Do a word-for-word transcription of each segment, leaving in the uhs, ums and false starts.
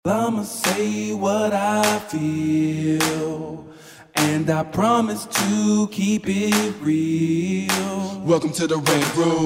I'ma say what I feel, and I promise to keep it real. Welcome to the Rant Room.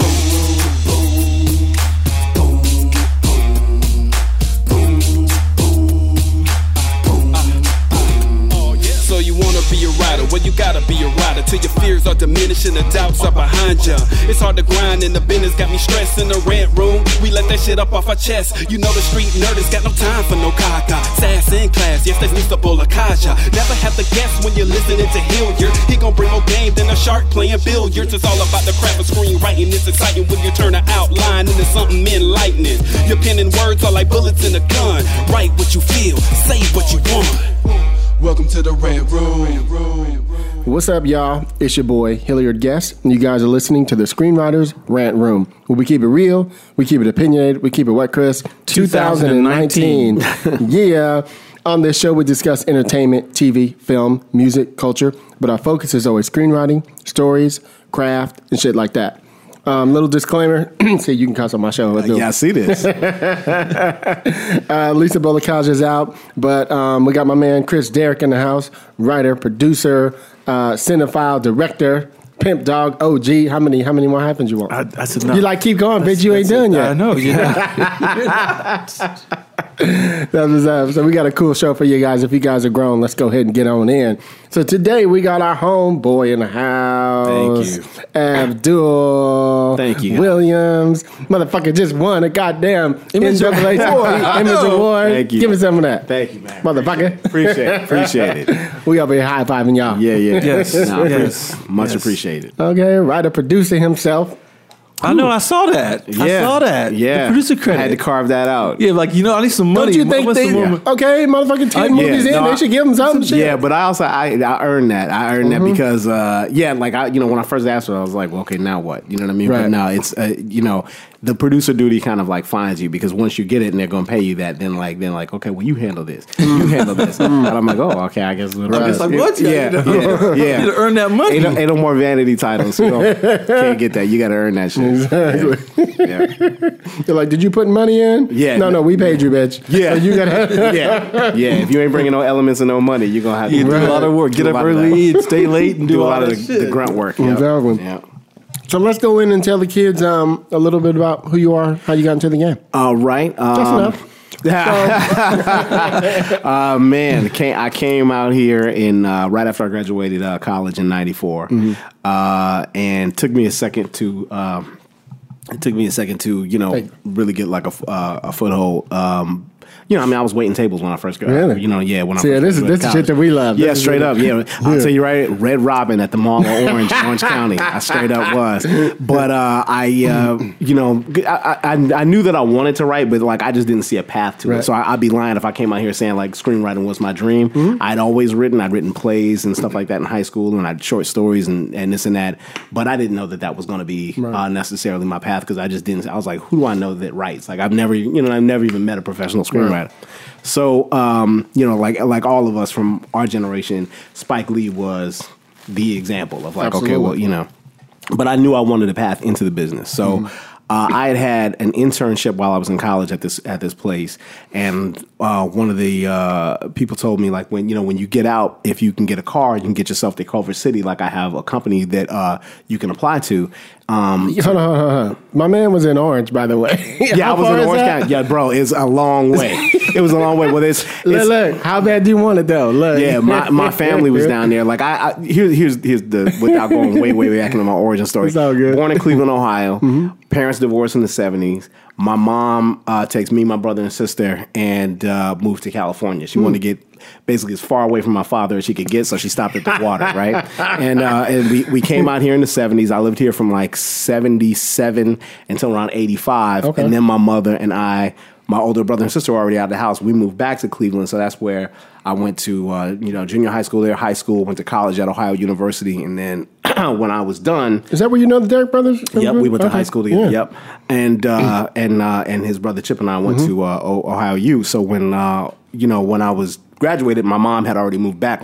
So you wanna be a rider, well you gotta be a rider till your fears are diminishing, the doubts are behind ya. It's hard to grind and the business got me stressed in the Rant Room. We let that shit up off our chest. You know the street nerd has got no time for no caca. Sass in class, yes that's Mister Bolakaja. Never have to guess when you're listening to Hilliard. He gon' bring more game than a shark playing billiards. It's all about the craft of screenwriting. It's exciting when you turn an outline into something enlightening. Your pen and words are like bullets in a gun. Write what you feel, say what you want. Welcome to the Rant Room. What's up, y'all? It's your boy, Hilliard Guest, and you guys are listening to the Screenwriters Rant Room, where we keep it real, we keep it opinionated, we keep it wet, Chris. twenty nineteen Yeah. On this show, we discuss entertainment, T V, film, music, culture, but our focus is always screenwriting, stories, craft, and shit like that. Um, little disclaimer. See, you can cuss on my show. Uh, yeah, I see this. uh, Lisa Bolakaja is out, but um, we got my man Chris Derrick in the house, writer, producer, uh, cinephile, director, pimp dog, O G. How many how many more hyphens you want? I, I said no. You like, keep going, bitch. You ain't done yet. I know. Yeah. That's what's up. So we got a cool show for you guys. If you guys are grown, let's go ahead and get on in. So today we got our homeboy in the house. Thank you. Abdul. Thank you. Williams. Motherfucker just won a goddamn N double A Image Award. Thank you. Give me some of that. Thank you, man. Motherfucker. Appreciate it. Appreciate it. We up here high-fiving y'all. Yeah, yeah. Yes. No, Yes. Much Yes. appreciated. Okay, writer, producer himself. I know. I saw that. Yeah. I saw that. Yeah. The producer credit. I had to carve that out. Yeah, like, you know, I need some money. Don't you think What's they, the moment? okay, motherfucking ten Uh, movies yeah, in, no, they should give them some shit. Yeah, but I also I, I earned that. I earned Mm-hmm. that because uh, yeah, like I you know when I first asked her, I was like, well, okay, now what? You know what I mean? Right. But no, it's uh, you know the producer duty kind of like finds you because once you get it and they're going to pay you that, then like then like okay, well you handle this, you handle this, and I'm like, oh, okay, I guess. Right. It's like, what? Yeah, You know? yeah, yeah. You need to earn that money. Ain't no, ain't no more vanity titles. You don't, can't get that. You got to earn that shit. Exactly. Yeah. You're like, did you put money in? Yeah. No, no, we paid you, bitch. Yeah. So you gotta. yeah, yeah. If you ain't bringing no elements and no money, you're gonna have to You do a lot of work. Do Get a up lot of early, that. and stay late, and do, do a all lot of that the, shit. the grunt work. Yep. Exactly. Yeah. So let's go in and tell the kids um, a little bit about who you are, how you got into the game. All right. Um, That's enough. uh, man, came, I came out here in uh, right after I graduated uh, college in ninety-four, Mm-hmm. uh, and took me a second to. Um, it took me a second to you know Hey. really get like a, uh, a foothold. Um, you know, I mean, I was waiting tables when I first got. Really? You know, yeah. When I See, first this is graduated this is college. shit that we love. Yeah, This is straight it. up. Yeah, I'll Yeah. tell you right. Red Robin at the Mall of Orange, Orange County. I straight up was. But uh, I, uh, you know, I, I I knew that I wanted to write, but like I just didn't see a path to Right. it. So I, I'd be lying if I came out here saying like screenwriting was my dream. Mm-hmm. I'd always written. I'd written plays and stuff like that in high school, and I'd short stories and, and this and that. But I didn't know that that was going to be uh, necessarily my path because I just didn't. I was like, who do I know that writes? Like I've never, you know, I've never even met a professional screenwriter. Right. So, um, you know, like like all of us from our generation, Spike Lee was the example of like, Absolutely. okay, well, you know, but I knew I wanted a path into the business. So Mm-hmm. uh, I had had an internship while I was in college at this at this place, and uh, one of the uh, people told me like when you know when you get out, if you can get a car, you can get yourself to Culver City. Like I have a company that uh, you can apply to. Um, Hold on, hold on, hold on. My man was in Orange, by the way. yeah, I How was far in is Orange that? County. Yeah, bro, it's a long way. It was a long way. Well, it's, Look, it's look, how bad do you want it though? Look. yeah, my, my family was down there. Like I, I here's here's here's the without going way way way back into my origin story. It's all good. Born in Cleveland, Ohio. Parents divorced in the seventies. My mom uh, takes me, my brother, and sister, and uh, moved to California. She wanted to get basically as far away from my father as she could get, so she stopped at the water, right? And uh, and we, we came out here in the seventies. I lived here from like seventy-seven until around eighty-five, Okay. and then my mother and I. My older brother and sister were already out of the house. We moved back to Cleveland, so that's where I went to, uh, you know, junior high school there, high school, went to college at Ohio University, and then when I was done, Is that where you know the Derrick brothers? yep, we went to Okay. high school together. Yeah. Yep, and uh, and uh, and his brother Chip and I went to uh, o- Ohio U. So when uh, you know when I was graduated, my mom had already moved back. Like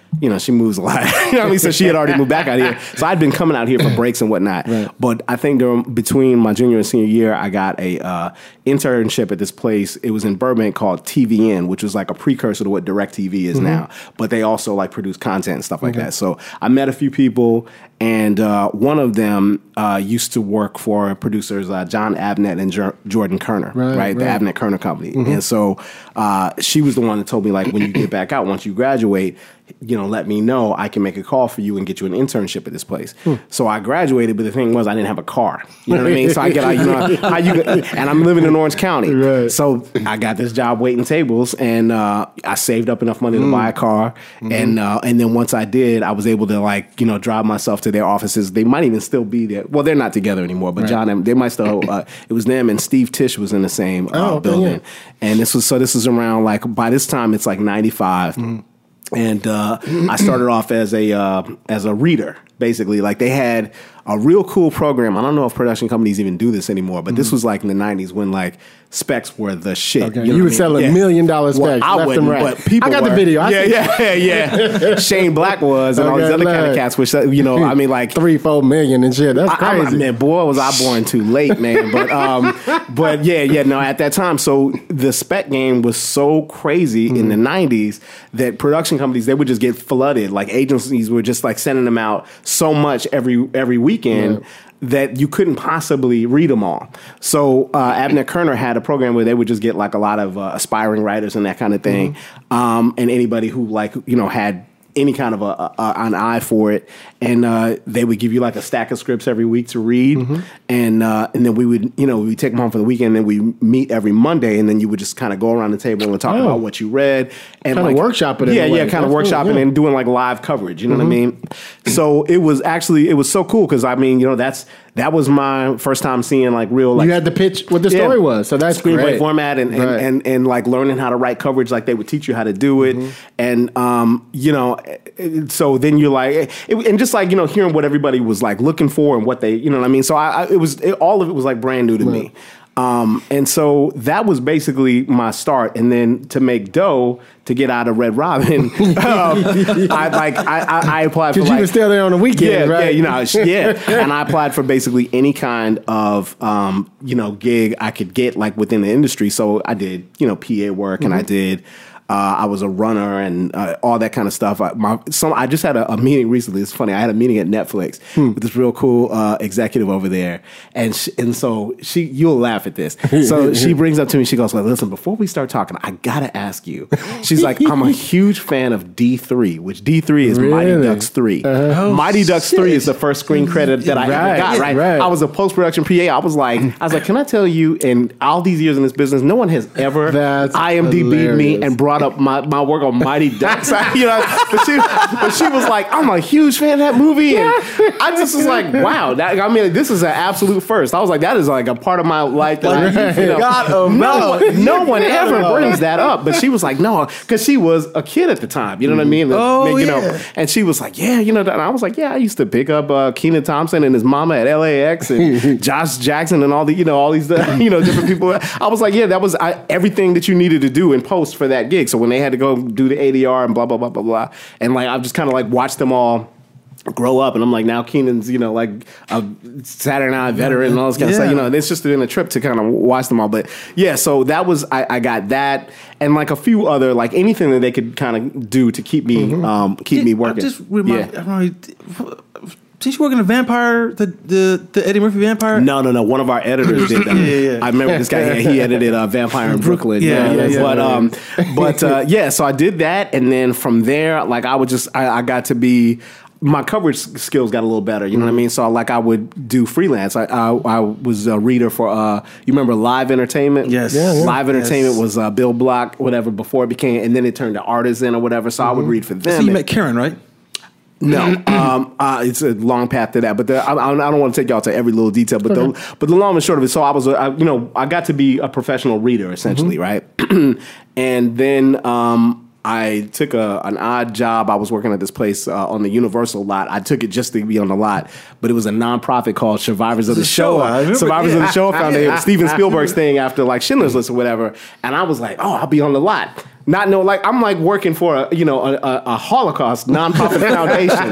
you know, she moves a lot. You know what I mean? So she had already moved back out here. So I'd been coming out here for breaks and whatnot. Right. But I think during, between my junior and senior year, I got a uh, internship at this place. It was in Burbank called T V N, which was like a precursor to what DirecTV is mm-hmm. now. But they also like produce content and stuff like okay. that. So I met a few people, and uh, one of them uh, used to work for producers uh, John Abnett and Jer- Jordan Kerner, right, right? right? The Abnett Kerner Company. Mm-hmm. And so uh, she was the one that told me, like, when you get back out, once you graduate, you know, let me know. I can make a call for you and get you an internship at this place. Hmm. So I graduated, but the thing was, I didn't have a car. You know what I mean? So I get out, you know, how you, and I'm living in Orange County. Right. So I got this job waiting tables, and uh, I saved up enough money to mm. buy a car. Mm-hmm. And uh, and then once I did, I was able to, like, you know, drive myself to their offices. They might even still be there. Well, they're not together anymore, but right. John, they might still. Uh, it was them, and Steve Tisch was in the same uh, oh, okay, building. Yeah. And this was so. This was around, like, by this time, it's like ninety-five. Mm. And uh, I started off as a uh, as a reader, basically. Like, they had a real cool program. I don't know if production companies even do this anymore, but mm-hmm. this was like in the nineties when, like, specs were the shit. Okay. You, know you were I mean? selling yeah. million dollar specs. Well, I left wouldn't, and right. but people I got were. the video. I yeah, yeah, yeah, yeah. Shane Black was, and okay, all these other kind of cats, which, you know, I mean, like three, four million and shit. That's crazy. I, I, man, boy, was I born too late, man. But um, but yeah, yeah, no, at that time, so the spec game was so crazy mm-hmm. in the nineties that production companies, they would just get flooded. Like, agencies were just like sending them out so much every every weekend. Yeah. That you couldn't possibly read them all. So uh, Abnett Kerner had a program where they would just get, like, a lot of uh, aspiring writers and that kind of thing, mm-hmm. um, and anybody who, like, you know, had any kind of a, a an eye for it, and uh, they would give you, like, a stack of scripts every week to read, mm-hmm. and uh, and then we would, you know, we take them home for the weekend, and then we meet every Monday, and then you would just kind of go around the table and talk oh. about what you read, and kind of like, workshop it. Yeah, in a way. yeah, kind of That's workshopping cool, yeah. and doing, like, live coverage. You know mm-hmm. what I mean? So it was actually it was so cool because, I mean, you know, that's that was my first time seeing, like, real, like, you had to pitch what the yeah, story was, so that's screenplay great. format and and, right. and and and like learning how to write coverage, like they would teach you how to do it, mm-hmm. and um, you know, so then you're like, it, and just like, you know, hearing what everybody was, like, looking for and what they, you know what I mean. So I, I it was it, all of it was, like, brand new to right. me. Um, and so that was basically my start. And then to make dough to get out of Red Robin, um, I like I, I, I applied for, because like, you were still there on the weekend, yeah, right? Yeah, you know, yeah. And I applied for basically any kind of um, you know, gig I could get, like, within the industry. So I did, you know, P A work, mm-hmm. and I did. Uh, I was a runner and uh, all that kind of stuff. I, my, some, I just had a, a meeting recently. It's funny. I had a meeting at Netflix hmm. with this real cool uh, executive over there, and she, and so she, you'll laugh at this. So she brings up to me. She goes, "Well, listen, before we start talking, I gotta ask you." She's like, "I'm a huge fan of D three, which D three is really? Mighty Ducks three. Uh-huh. Oh, Mighty Ducks shit. three is the first screen credit that I right, ever got. Right? right? I was a post production P A. I was like, I was like, can I tell you? In all these years in this business, no one has ever I M D B'd me and brought up my, my work on Mighty Ducks. You know, but she, but she was like, I'm a huge fan of that movie, and I just was like, wow. That, I mean, this is an absolute first. I was like, that is like a part of my life that I, you know, God, oh, no, one, no one ever brings that up. But she was like, no, because she was a kid at the time. You know what I mean? Oh, you yeah. know, and she was like, yeah, you know. And I was like, yeah, I used to pick up uh, Kenan Thompson and his mama at L A X and Josh Jackson and all the, you know, all these, uh, you know, different people. I was like, yeah, that was I, everything that you needed to do in post for that gig. So when they had to go do the A D R and blah, blah, blah, blah, blah. And like, I've just kind of like watched them all grow up, and I'm like, now Kenan's, you know, like a Saturday Night veteran and all this kind yeah. of stuff. You know, it's just been a trip to kind of watch them all. But yeah, so that was, I, I got that, and like a few other, like anything that they could kind of do to keep me, mm-hmm. um, keep Did, me working. I just remind, yeah. I remember, did you work in the Vampire, the, the the Eddie Murphy Vampire? No, no, no. One of our editors did that. yeah, yeah. I remember this guy. He edited uh, Vampire in Brooklyn. Yeah, yeah, yeah. But um, but uh, yeah. So I did that, and then from there, like I would just, I, I got to be. My coverage skills got a little better, you know mm-hmm. what I mean? So like I would do freelance. I I, I was a reader for uh, you remember Live Entertainment? Yes, yeah, yeah. Live Entertainment yes. was uh, Bill Block, whatever. Before it became, and then it turned to Artisan or whatever. So mm-hmm. I would read for them. So you met Karen, right? No, um, uh, it's a long path to that. But the, I, I don't want to take y'all to every little detail. But okay. the but the long and short of it. So I was, a, I, you know, I got to be a professional reader essentially, mm-hmm. right? And then um, I took a, an odd job. I was working at this place uh, on the Universal lot. I took it just to be on the lot, but it was a nonprofit called Survivors of the Show. Survivors yeah. of the Show Foundation, Steven Spielberg's thing after like Schindler's List or whatever. And I was like, oh, I'll be on the lot. Not know, like I'm like working for a you know a, a, a Holocaust nonprofit foundation.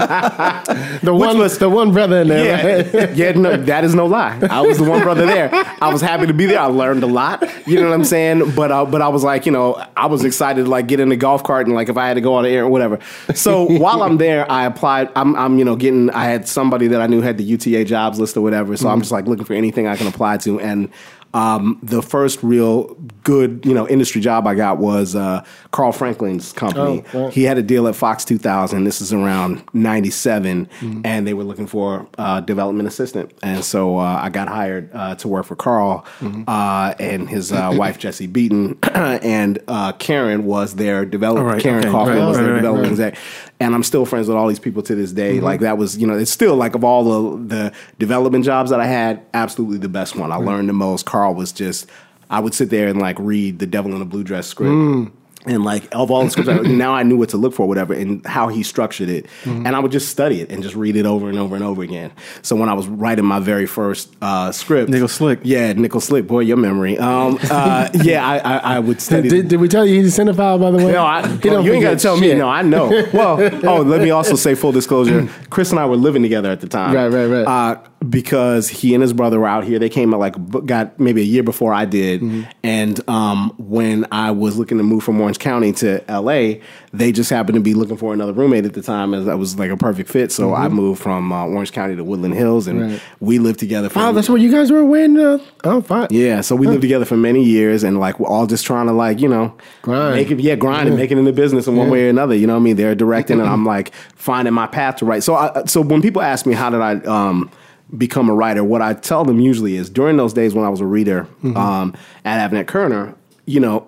the one was the one brother in there. Yeah, right? yeah, no, that is no lie. I was the one brother there. I was happy to be there. I learned a lot. You know what I'm saying? But uh, but I was like, you know, I was excited to like get in the golf cart and like if I had to go on the air or whatever. So while I'm there, I applied. I'm I'm you know getting. I had somebody that I knew had the U T A jobs list or whatever. So mm-hmm. I'm just like looking for anything I can apply to and. Um, the first real good, you know, industry job I got was uh, Carl Franklin's company. Oh, right. He had a deal at Fox two thousand. This is around ninety-seven, mm-hmm. and they were looking for a development assistant. And so uh, I got hired uh, to work for Carl mm-hmm. uh, and his uh, wife, Jessie Beaton, and uh, Karen was their development. Right, Karen okay. Kaufman right, was right, their right, development right. exec. And I'm still friends with all these people to this day. Mm-hmm. Like that was, you know, it's still like of all the, the development jobs that I had, absolutely the best one. I mm-hmm. learned the most. Carl was just, I would sit there and like read the Devil in a Blue Dress script. Mm. And like of all the scripts, now I knew what to look for, whatever, and how he structured it. Mm-hmm. And I would just study it and just read it over and over and over again. So when I was writing my very first uh, script, Nickel Slick, yeah, Nickel Slick, boy, your memory. Um, uh, yeah, I, I, I would study. Did, did we tell you he's a cinephile, by the way? No, I, well, you ain't got to tell shit. me. No, I know. Well, oh, let me also say full disclosure. Chris and I were living together at the time, right, right, right. Uh, because he and his brother were out here. They came like got maybe a year before I did, mm-hmm. and um, when I was looking to move from Orange County to L A, they just happened to be looking for another roommate at the time, and that was like a perfect fit. So mm-hmm. I moved from uh, Orange County to Woodland Hills, and right. we lived together. For oh, that's where you guys were when? Uh, oh, fine. Yeah, so we huh. lived together for many years, and like we're all just trying to like you know grind, make it, yeah, grind yeah. and make it in the business in one yeah. way or another. You know what I mean? They're directing, and I'm like finding my path to write. So, I, so when people ask me how did I um, become a writer, what I tell them usually is during those days when I was a reader mm-hmm. um, at Avnet Kerner, you know.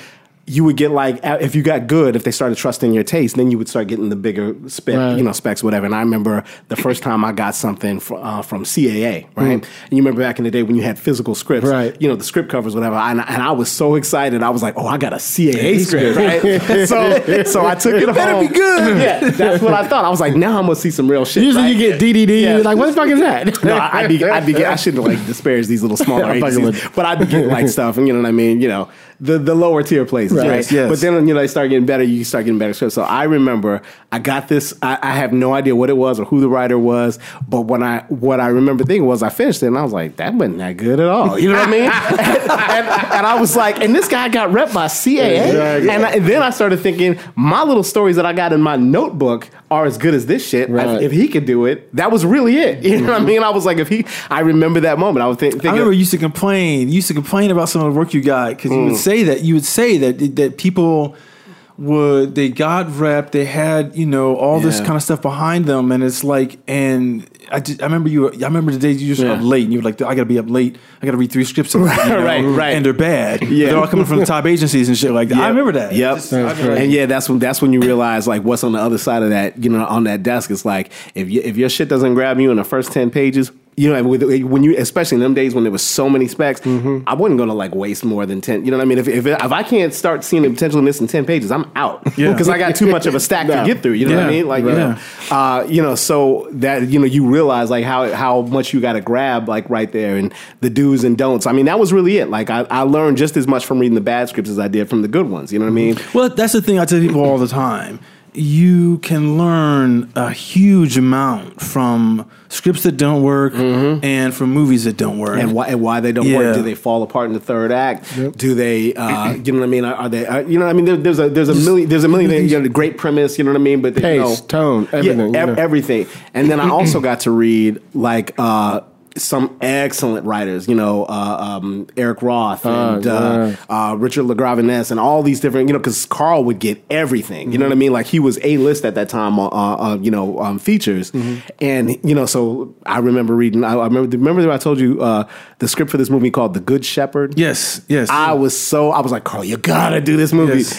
You would get like, if you got good, if they started trusting your taste, then you would start getting the bigger spec, right. you know, specs, whatever. And I remember the first time I got something fr- uh, from C A A, right? Mm. And you remember back in the day when you had physical scripts, right. you know, the script covers, whatever. And, and I was so excited. I was like, oh, I got a C A A script, right? so, so I took it, it home. Better be good. Yeah, that's what I thought. I was like, now I'm going to see some real shit. Usually right? you get D D D. Yeah. You're like, what the fuck is that? No, I'd be, I'd be, I shouldn't like disparage these little smaller agencies, but I'd be getting like stuff, and you know what I mean? You know, the, the lower tier places, right? right? Yes. But then, you know, they start getting better, you start getting better scripts. So I remember I got this, I, I have no idea what it was or who the writer was, but when I, what I remember thinking was I finished it and I was like, that wasn't that good at all. You know what I mean? and, and, and I was like, and this guy got repped by C A A. Yeah, and, I, and then I started thinking, my little stories that I got in my notebook are as good as this shit. Right. I, if he could do it, that was really it. You know what I mean? I was like, if he, I remember that moment. I was think, thinking. I remember you used to complain, you used to complain about some of the work you got because mm. you would say that, you would say that, that people would, they got rep, they had, you know, all yeah. this kind of stuff behind them, and it's like, and I just, I remember you, I remember the days you just yeah. up late, and you were like, I gotta be up late, I gotta read three scripts, you know? right, right, and they're bad, yeah, they're all coming from the top agencies and shit like that. Yep. I remember that. Yep, just, I remember and yeah, that's when that's when you realize like what's on the other side of that, you know, on that desk. It's like if you, if your shit doesn't grab you in the first ten pages. You know, when you, especially in them days when there was so many specs, mm-hmm. I wasn't going to like waste more than ten. You know what I mean? If if, if I can't start seeing the potential in this in ten pages, I'm out because yeah. I got too much of a stack no. to get through. You know yeah. what I mean? Like, right. you know, uh, you know, so that you know, you realize like how how much you got to grab like right there and the do's and don'ts. I mean, that was really it. Like, I, I learned just as much from reading the bad scripts as I did from the good ones. You know what I mean? Well, that's the thing I tell people all the time. You can learn a huge amount from scripts that don't work mm-hmm. and from movies that don't work, and why and why they don't yeah. work. Do they fall apart in the third act? Yep. Do they? Uh, you know what I mean? Are, are they? Are, you know what I mean? There, there's a there's a million there's a million things. You know, the great premise. You know what I mean? But pace, you know, tone, everything, yeah, you know. everything. And then I also got to read like. Uh, some excellent writers, you know, uh, um, Eric Roth and uh, uh, uh, Richard LaGravenesse and all these different, you know, because Carl would get everything. Mm-hmm. You know what I mean? Like he was A-list at that time, uh, uh, you know, um, features. Mm-hmm. And, you know, so I remember reading, I, I remember, remember that I told you uh, the script for this movie called The Good Shepherd? Yes, yes. I was so, I was like, Carl, you gotta do this movie. Yes.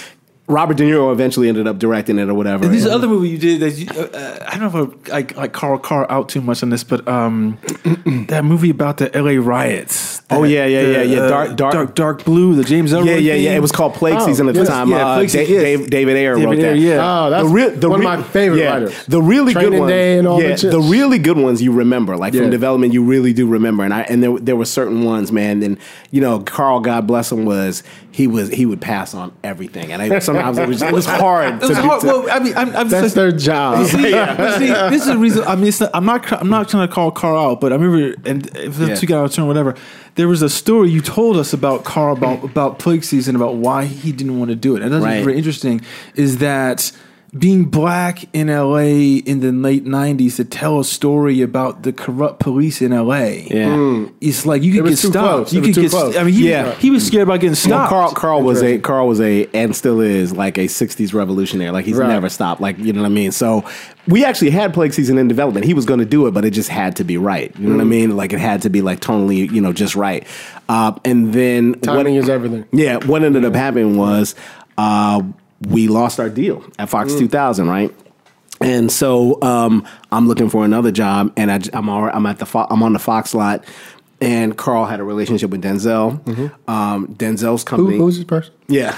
Robert De Niro eventually ended up directing it or whatever. And this and, other movie you did that you, uh, I don't know if I like, like Carl Carr out too much on this, but um, that movie about the L A riots. Oh that, yeah, yeah, the, yeah, yeah. Uh, Dark, dark, dark, dark blue. The James Ellroy. Yeah, yeah, thing. yeah. It was called Plague Oh, Season at yes, the time. yeah, uh, Plague Da- Season, yes. Dave, David Ayer David wrote Ayer, that. yeah. Oh, that's the real, the one re- of my favorite yeah, writers. The really Training good ones, Day and all yeah, that shit. the really good ones you remember, like Yeah. from development, you really do remember. And I and there there were certain ones, man. And you know, Carl, God bless him, was he was he would pass on everything, and I, sometimes it was it was hard. It was to, hard. to- Well, I mean, I'm, I'm That's just, their job. See, but see, this is the reason. I mean, it's not, I'm not. I'm not trying to call Carl out, but I remember, and if Yeah. that's you got to turn whatever. There was a story you told us about Carl about about Plague Season, about why he didn't want to do it, and that's Right. very interesting. Is that being black in L A in the late nineties to tell a story about the corrupt police in L A? Yeah. It's like you could was get too stopped. close. You It was could too get. close. I mean, he, Yeah. he was scared about getting Well, stopped. Carl, Carl was a Interesting. Carl was a and still is like a sixties revolutionary. Like he's Right. never stopped. Like you know what I mean. So we actually had Plague Season in development. He was going to do it, but it just had to be right. You know what I mean? Like it had to be like tonally, you know, just right. Uh, and then Timing is everything. Yeah, what ended up happening was uh, we lost our deal at Fox two thousand, right? And so um, I'm looking for another job, and I, I'm all, I'm at the Fo- I'm on the Fox lot, and Carl had a relationship with Denzel. Um, Denzel's Who, company. who's this person? Yeah.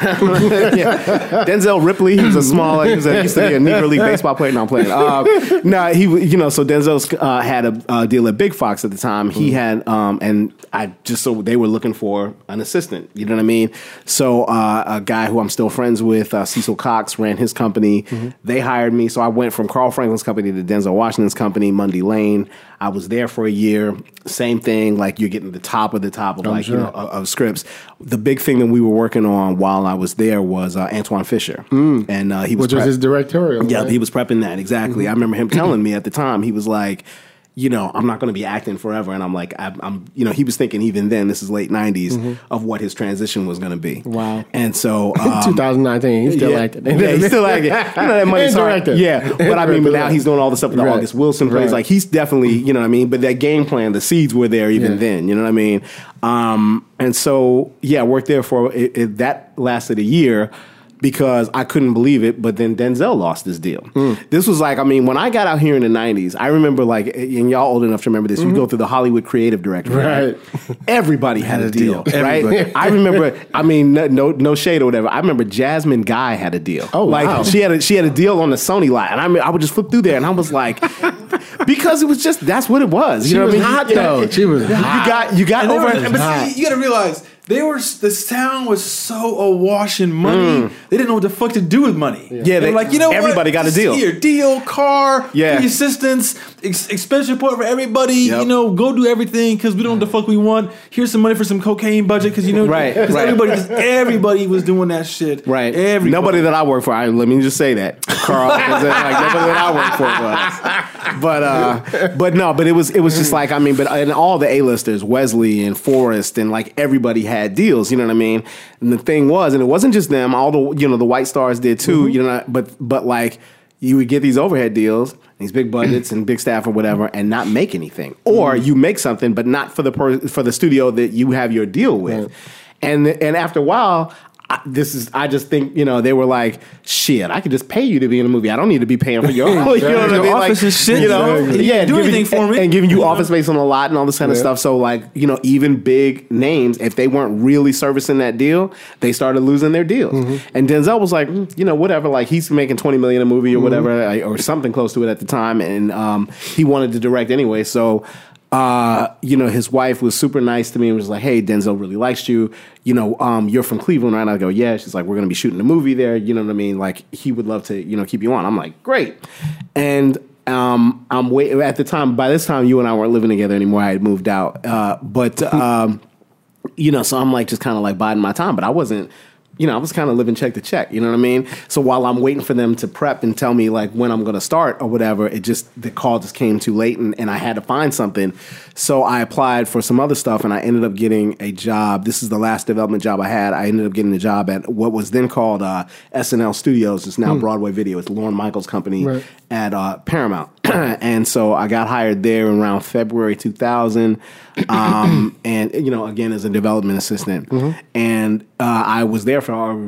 yeah. Denzel Ripley, he was a small, he was a, used to be a Negro League baseball player. No, I'm playing. Uh, no, he, you know, so Denzel's uh, had a uh, deal at Big Fox at the time. He had, um, and I just, so they were looking for an assistant, you know what I mean? So uh, a guy who I'm still friends with, uh, Cecil Cox, ran his company. They hired me. So I went from Carl Franklin's company to Denzel Washington's company, Mundy Lane. I was there for a year. Same thing, like you're getting the top of the top of like, sure. you know, of, of scripts. The big thing that we were working on while I was there was uh, Antoine Fisher, and uh, he was Which was prep- his directorial. yeah, right? he was prepping that exactly. I remember him telling me at the time, he was like, you know, I'm not going to be acting forever, and I'm like, I'm, I'm, you know, he was thinking even then, this is late nineties, of what his transition was going to be. Wow. And so, um, twenty nineteen, he's still yeah, acting. Yeah, he's still acting. You know, that money's And hard. directed. Yeah, but I mean, but now he's doing all the stuff that Right. August Wilson plays. Right. Like he's definitely, you know what I mean. But that game plan, the seeds were there even Yeah. then. You know what I mean. Um, and so yeah, I worked there for it, it, that lasted a year. Because I couldn't believe it, but then Denzel lost his deal. This was like, I mean, when I got out here in the nineties, I remember like, and y'all old enough to remember this, you go through the Hollywood Creative Directory. Right. Everybody had, a deal, right? Everybody. I remember, I mean, no, no no shade or whatever. I remember Jasmine Guy had a deal. Oh, like wow. she had a, she had a deal on the Sony lot, and I mean, I would just flip through there, and I was like, because it was just that's what it was. You She know was what I mean? hot, Yeah. though. She was You hot. got you got And they over. were- but see, you got to realize they were the town was so awash in money. They didn't know what the fuck to do with money. Yeah, they they- were like, you know, everybody what? got a Just deal. Here, deal, car, Yeah. free assistance, ex- expense report for everybody. Yep. You know, go do everything because we don't know what the fuck we want. Here's some money for some cocaine budget because you know, Right, 'cause right. Everybody, 'cause everybody was doing that shit. Right. Everybody. Nobody that I work for. I, let me just say that, Carl. like nobody that I work for was. But uh, but no. But it was it was just like I mean. But and all the A-listers, Wesley and Forrest, and like everybody had deals. You know what I mean? And the thing was, and it wasn't just them. All the you know the White Stars did too. You know. But but like you would get these overhead deals, these big budgets and big staff or whatever, and not make anything, or you make something, but not for the per, for the studio that you have your deal with. Right. And and after a while, I, this is I just think you know they were like, shit, I could just pay you to be in a movie. I don't need to be paying for your, you know what I Your mean? office like, and shit, you know, you know? You yeah, can do giving- anything for me. and giving you You know? office space on the lot and all this kind of Yeah. stuff. So like you know, even big names, if they weren't really servicing that deal, they started losing their deals. And Denzel was like, mm, you know, whatever. Like he's making twenty million a movie or whatever, like, or something close to it at the time, and um, he wanted to direct anyway. So. Uh, you know, his wife was super nice to me and was like, hey, Denzel really likes you. You know, um, you're from Cleveland, right? I go, yeah. She's like, we're going to be shooting a movie there. You know what I mean? Like, he would love to, you know, keep you on. I'm like, great. And um, I'm wait at the time, by this time, you and I weren't living together anymore. I had moved out. Uh, but, um, you know, so I'm like, just kind of like biding my time. But I wasn't, you know, I was kind of living check to check, you know what I mean? So while I'm waiting for them to prep and tell me like when I'm going to start or whatever, it just, the call just came too late and, and I had to find something. So I applied for some other stuff and I ended up getting a job. This is the last development job I had. I ended up getting a job at what was then called uh, S N L Studios. It's now Broadway Video. It's Lorne Michaels' company Right. at uh, Paramount. And so I got hired there around February two thousand. Um, and, you know, again, as a development assistant. And uh, I was there for uh,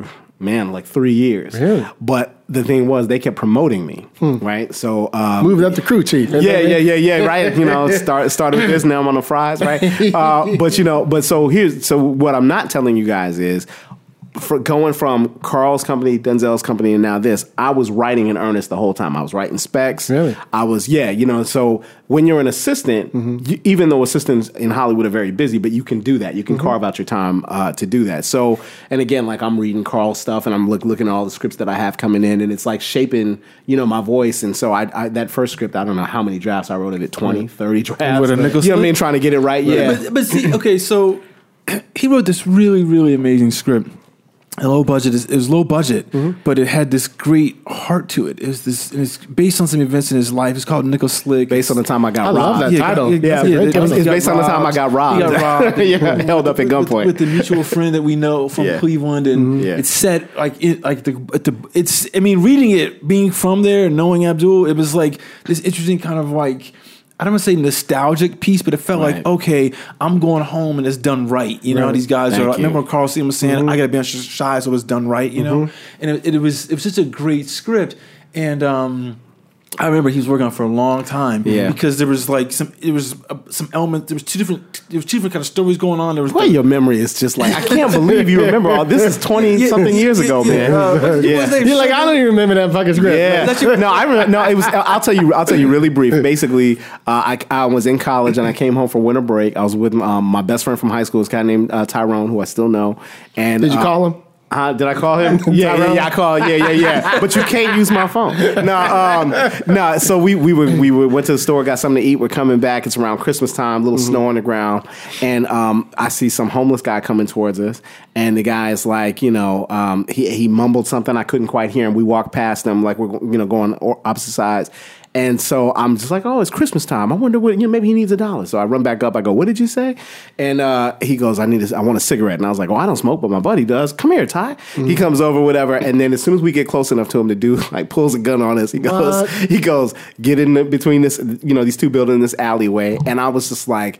man, like three years. Really? But the thing was, they kept promoting me, hmm. right? So um, moved up to crew chief. Yeah, yeah, yeah, yeah. Right. You know, start started with this. Now I'm on the fries. Right. Uh, but you know, but so here's so what I'm not telling you guys is. For going from Carl's company, Denzel's company, and now this, I was writing in earnest the whole time. I was writing specs. Really? I was, yeah, you know, so when you're an assistant, mm-hmm. you, even though assistants in Hollywood are very busy, but you can do that. You can mm-hmm. carve out your time uh, to do that. So, and again, like I'm reading Carl's stuff and I'm look, looking at all the scripts that I have coming in and it's like shaping, you know, my voice. And so I, I that first script, I don't know how many drafts I wrote of it, twenty, thirty drafts. With a nickel you know what I mean? Trying to get it right. Yeah. But, but see, okay, so he wrote this really, really amazing script. A low budget. It was low budget, mm-hmm. but it had this great heart to it. It was this. And it's based on some events in his life. It's called Nickel Slick. Based on the time I got I robbed. love that yeah, title. Yeah, yeah, yeah, it was, it's based on the time I got robbed. He got robbed. yeah, held up at gunpoint with, with the mutual friend that we know from yeah. Cleveland, and mm-hmm. yeah. it's set like it, like the, the. It's. I mean, reading it, being from there, and knowing Abdul, it was like this interesting kind of like. I don't want to say nostalgic piece, but it felt right. like, okay, I'm going home and it's done right. You know, right. these guys Thank are like, you. remember Carl Steele was saying, mm-hmm. I got to be on shy so it's done right, you know? Mm-hmm. And it, it was it was just a great script. And um, I remember he was working on it for a long time. Yeah. Because there was like some, it was uh, some element, there was two different, there was two different kind of stories going on. There was Well, the, your memory is just like, I can't believe you remember all this is twenty Yeah, something years yeah, ago, yeah, man. uh, yeah. You're like, I don't even remember that fucking script. Yeah. no, I remember, no, it was, I'll tell you, I'll tell you really brief. Basically, uh, I, I was in college and I came home for winter break. I was with um, my best friend from high school, this guy named uh, Tyrone, who I still know. And Did you uh, call him? Uh, did I call him? yeah, yeah, yeah, I called. Yeah, yeah, yeah. But you can't use my phone. No, um, no. So we we were, we were, went to the store, got something to eat. We're coming back. It's around Christmas time. Little mm-hmm. snow on the ground, and um, I see some homeless guy coming towards us. And the guy is like, you know, um, he he mumbled something I couldn't quite hear, and we walked past him like we're you know going opposite sides. And so I'm just like, oh, it's Christmas time. I wonder what, you know, maybe he needs a dollar. So I run back up. I go, what did you say? And uh, he goes, I need a, I want a cigarette. And I was like, oh, I don't smoke, but my buddy does. Come here, Ty. Mm-hmm. He comes over, whatever. And then as soon as we get close enough to him, the dude like pulls a gun on us. He goes, what? he goes, get in the, between this, you know, these two buildings, this alleyway. And I was just like,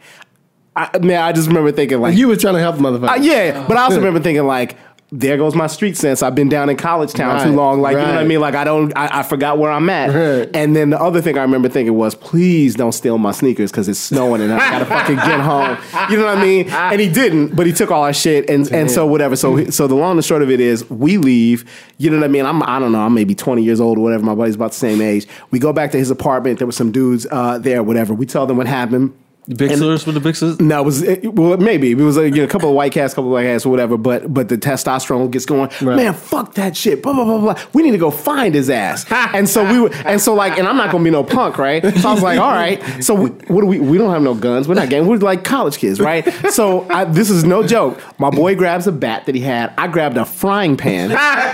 I, man, I just remember thinking like, you were trying to help the motherfucker. Uh, yeah, but I also remember thinking like, there goes my street sense. I've been down in college town right, too long. Like, right. you know what I mean? Like, I don't, I, I forgot where I'm at. Right. And then the other thing I remember thinking was, please don't steal my sneakers because it's snowing and I gotta fucking get home. You know what I mean? And he didn't, but he took all our shit and, and so whatever. So, so the long and the short of it is, we leave. You know what I mean? I'm, I don't know. I'm maybe twenty years old or whatever. My buddy's about the same age. We go back to his apartment. There were some dudes uh, there, whatever. We tell them what happened. Bixlers with the Bixlers? No, it was it, well maybe it was like, you know, a couple of white cats, a couple of white cats, or whatever. But but the testosterone gets going. Right. Man, fuck that shit. Blah blah blah blah. We need to go find his ass. And so we were, and so like, and I'm not gonna be no punk, right? So I was like, all right. So we, what do we? We don't have no guns. We're not gang. We're like college kids, right? So I, this is no joke. My boy grabs a bat that he had. I grabbed a frying pan,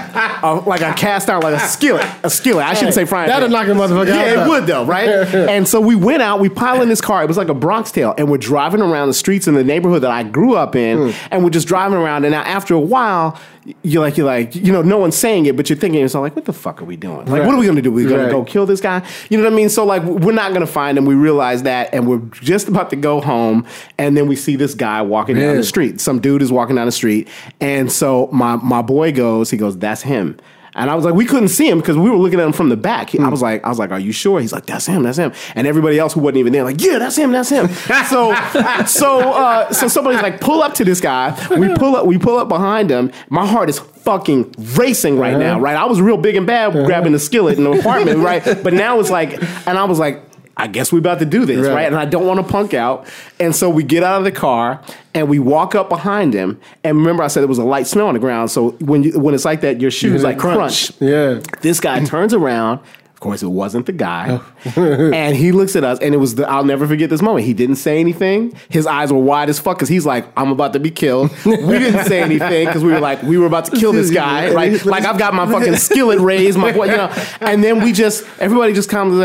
uh, like a cast iron, like a skillet, a skillet. I shouldn't say frying. That'll pan. knock a motherfucker out. Yeah, it would though, right? And so we went out. We pile in this car. It was like a Bronx Tale, and we're driving. driving around the streets in the neighborhood that I grew up in, mm. and we're just driving around. And now after a while, you're like, you're like, you know, no one's saying it, but you're thinking, it's like, what the fuck are we doing? Like, right. what are we going to do? We're going right. to go kill this guy? You know what I mean? So like, we're not going to find him. We realize that, and we're just about to go home, and then we see this guy walking yeah. down the street. Some dude is walking down the street, and so my my boy goes, he goes, that's him. And I was like, we couldn't see him because we were looking at him from the back. Mm. I was like, I was like, are you sure? He's like, that's him, that's him. And everybody else who wasn't even there, like, yeah, that's him, that's him. so, so, uh, so somebody's like, pull up to this guy. We pull up, we pull up behind him. My heart is fucking racing right uh-huh. now, right? I was real big and bad uh-huh. grabbing the skillet in the apartment, right? But now it's like, and I was like, I guess we're about to do this, right. right? And I don't want to punk out. And so we get out of the car and we walk up behind him. And remember I said it was a light snow on the ground. So when you, when it's like that, your shoes like crunch. crunch. Yeah. This guy turns around. Of course, it wasn't the guy. And he looks at us, and it was the, I'll never forget this moment. He didn't say anything. His eyes were wide as fuck because he's like, I'm about to be killed. We didn't say anything because we were like, we were about to kill this guy. Right? Like, I've got my fucking skillet raised, my boy, you know. And then we just, everybody just kind of like,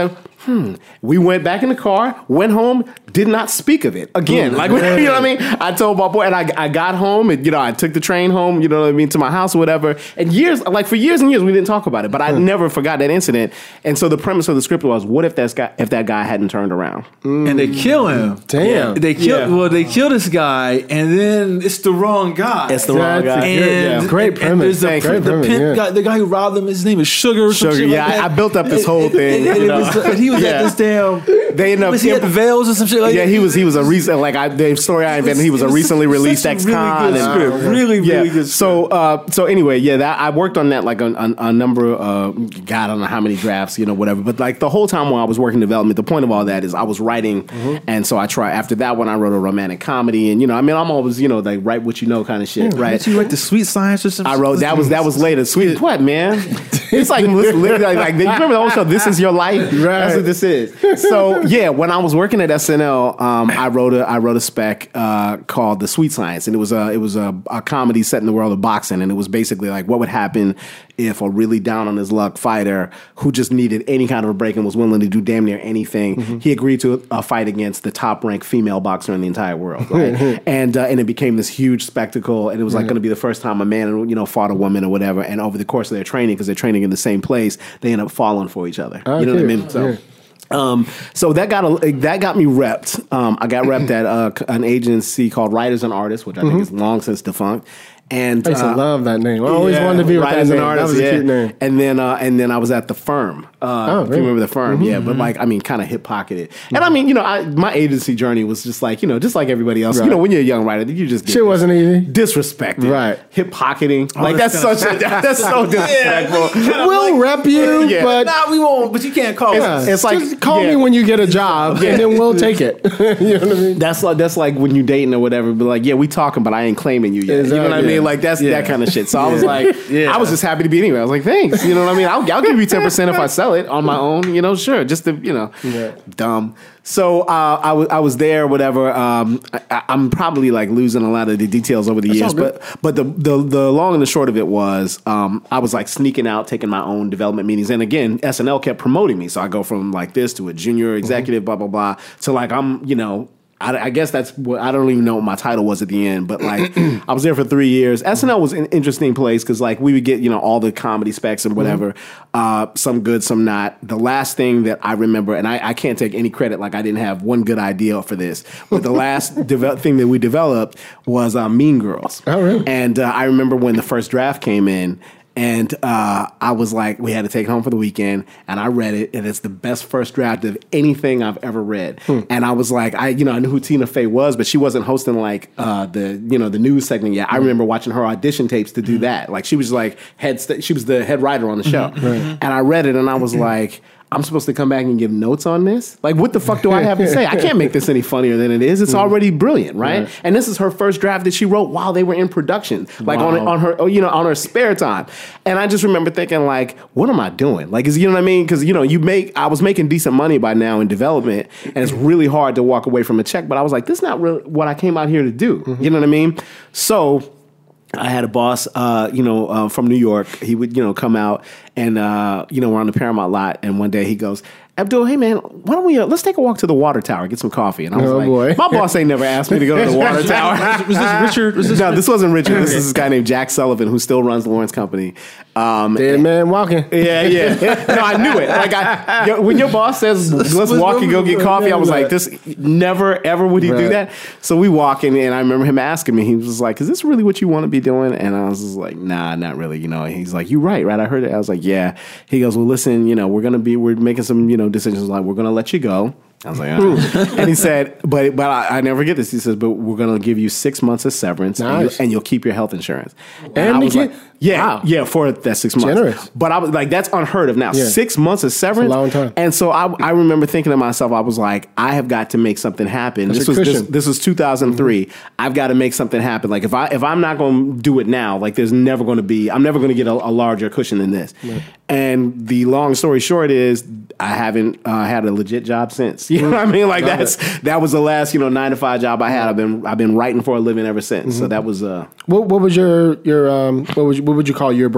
Hmm. We went back in the car, went home, did not speak of it again. Like, you know what I mean? I told my boy, and I, I got home, and, you know, I took the train home, you know what I mean, to my house or whatever. And years, like for years and years, we didn't talk about it, but I never forgot that incident. And so the premise of the script was, what if that guy, if that guy hadn't turned around? Mm. And they kill him. Damn. They kill, Yeah. well, they kill this guy, and then it's the wrong guy. It's the wrong That's guy. a good- Yeah. And, Great and- and premise. there's the, Great the premise, pimp yeah. guy, the guy who robbed him, his name is Sugar or some Sugar, shit yeah, like I- that. I built up this whole thing, And, and, you it know. was, and he was Yeah. at this damn. They ended up Was he at the Veils or some shit like Yeah, that? he was. He was a recent, like I, the story I invented. He was a It was recently such- released such a ex-con. Really good and- script. Really, yeah. really good. So, uh, so anyway, yeah, that I worked on that like a, a, a number. Uh, God, I don't know how many drafts, you know, whatever. But like the whole time while I was working development, the point of all that is I was writing, Mm-hmm. and so I try. After that one, I wrote a romantic comedy, and you know, I mean, I'm always, you know, like write what you know kind of shit, right? Did you write the Sweet Science or something? I wrote that was that was later. Sweet what, man? It's like literally like, like you remember the old show This Is Your Life? Right. That's what this is. So yeah, when I was working at S N L, um, I wrote a I wrote a spec uh, called The Sweet Science, and it was a it was a, a comedy set in the world of boxing, and it was basically like what would happen if a really down on his luck fighter who just needed any kind of a break and was willing to do damn near anything, Mm-hmm. he agreed to a fight against the top ranked female boxer in the entire world, right? and uh, and it became this huge spectacle, and it was like going to be the first time a man, you know, fought a woman or whatever. And over the course of their training, because they're training in the same place, they end up falling for each other. You know what I Okay. mean? So. Yeah. Um, so that got a, that got me repped. Um, I got repped at uh, an agency called Writers and Artists, which I think is long since defunct. And I used to uh, love that name. I always yeah, wanted to be with that Writers name. and Artists, that was yeah. a cute name. And then uh, and then I was at the Firm. Uh, Oh, if really? you remember the Firm, yeah. But like, I mean, kind of hip pocketed. And I mean, you know, I, my agency journey was just like, you know, just like everybody else. Right. You know, when you're a young writer, you just get Shit wasn't easy. disrespected, Right. Hip pocketing, like that's that's such a that's so disrespectful. We'll rep you, Yeah. but Nah, we won't. But you can't call yeah, us. it's like- just call yeah. me when you get a job, and then we'll take it. you know what I mean? That's like that's like when you dating or whatever, but like, yeah, we talking, but I ain't claiming you yet. You know what I Exactly. mean? Like that's Yeah. that kind of shit. So I was like, Yeah. I was just happy to be anywhere. I was like, thanks. You know what I mean? I'll, I'll give you ten percent if I sell it on my own. You know, sure, just to you know, Yeah. dumb. So uh, I was I was there, whatever. Um, I, I'm probably like losing a lot of the details over the That's years, all good. but but the, the the long and the short of it was um, I was like sneaking out, taking my own development meetings, and again, S N L kept promoting me. So I go from like this to a junior executive, Mm-hmm. blah blah blah, to like I'm you know. I, I guess that's what I don't even know what my title was at the end, but like I was there for three years. S N L was an interesting place because like we would get you know all the comedy specs and whatever, uh, some good, some not. The last thing that I remember, and I, I can't take any credit, like I didn't have one good idea for this, but the last devel- thing that we developed was uh, Mean Girls. Oh, really? And uh, I remember when the first draft came in. And uh, I was like, we had to take it home for the weekend, and I read it, and it's the best first draft of anything I've ever read. Hmm. And I was like, I, you know, I knew who Tina Fey was, but she wasn't hosting like uh, the, you know, the news segment yet. I remember watching her audition tapes to do that. Like she was like head, st- she was the head writer on the show, and I read it, and I was like, I'm supposed to come back and give notes on this? Like, what the fuck do I have to say? I can't make this any funnier than it is. It's already brilliant, right? Right. And this is her first draft that she wrote while they were in production, like on Wow. on her, oh, you know, on her spare time. And I just remember thinking, like, what am I doing? Like, is you know what I mean? Because you know, you make I was making decent money by now in development, and it's really hard to walk away from a check. But I was like, this is not really what I came out here to do. You know what I mean? So. I had a boss, uh, you know, uh, from New York. He would, you know, come out and, uh, you know, we're on the Paramount lot. And one day he goes, Abdul, hey, man, why don't we, uh, let's take a walk to the water tower, get some coffee. And I was Oh, like, boy. my boss ain't never asked me to go to the water tower. Was this Richard? Was this No, this wasn't Richard. This is this guy named Jack Sullivan who still runs Lawrence Company. Um, Dead man walking. yeah, yeah. No, I knew it. Like I, yo, when your boss says, "Let's walk and go get coffee," I was like, "This never, ever would he do Right. that." So we walk in, and I remember him asking me. He was like, "Is this really what you want to be doing?" And I was just like, "Nah, not really." You know. He's like, "You right, right?" I heard it. I was like, "Yeah." He goes, "Well, listen, you know, we're gonna be, we're making some, you know, decisions. Like, we're gonna let you go." I was like, oh. And he said, but but I, I never get this. He says, but we're going to give you six months of severance, and, Nice. you'll, and you'll keep your health insurance. And, And I you was get- like, yeah, wow. yeah, for that six months. Generous. But I was like, that's unheard of now. Yeah. Six months of severance, long time. And so I, I remember thinking to myself, I was like, I have got to make something happen. That's this a was this, cushion. this was two thousand three. Mm-hmm. I've got to make something happen. Like if I if I'm not going to do it now, like there's never going to be. I'm never going to get a, a larger cushion than this. Right. And the long story short is, I haven't uh, had a legit job since. You know what I mean? Like Got that's it. that was the last you know nine to five job I had. I've been I've been writing for a living ever since. Mm-hmm. So that was uh What, what was your your um what would you, what would you call your break?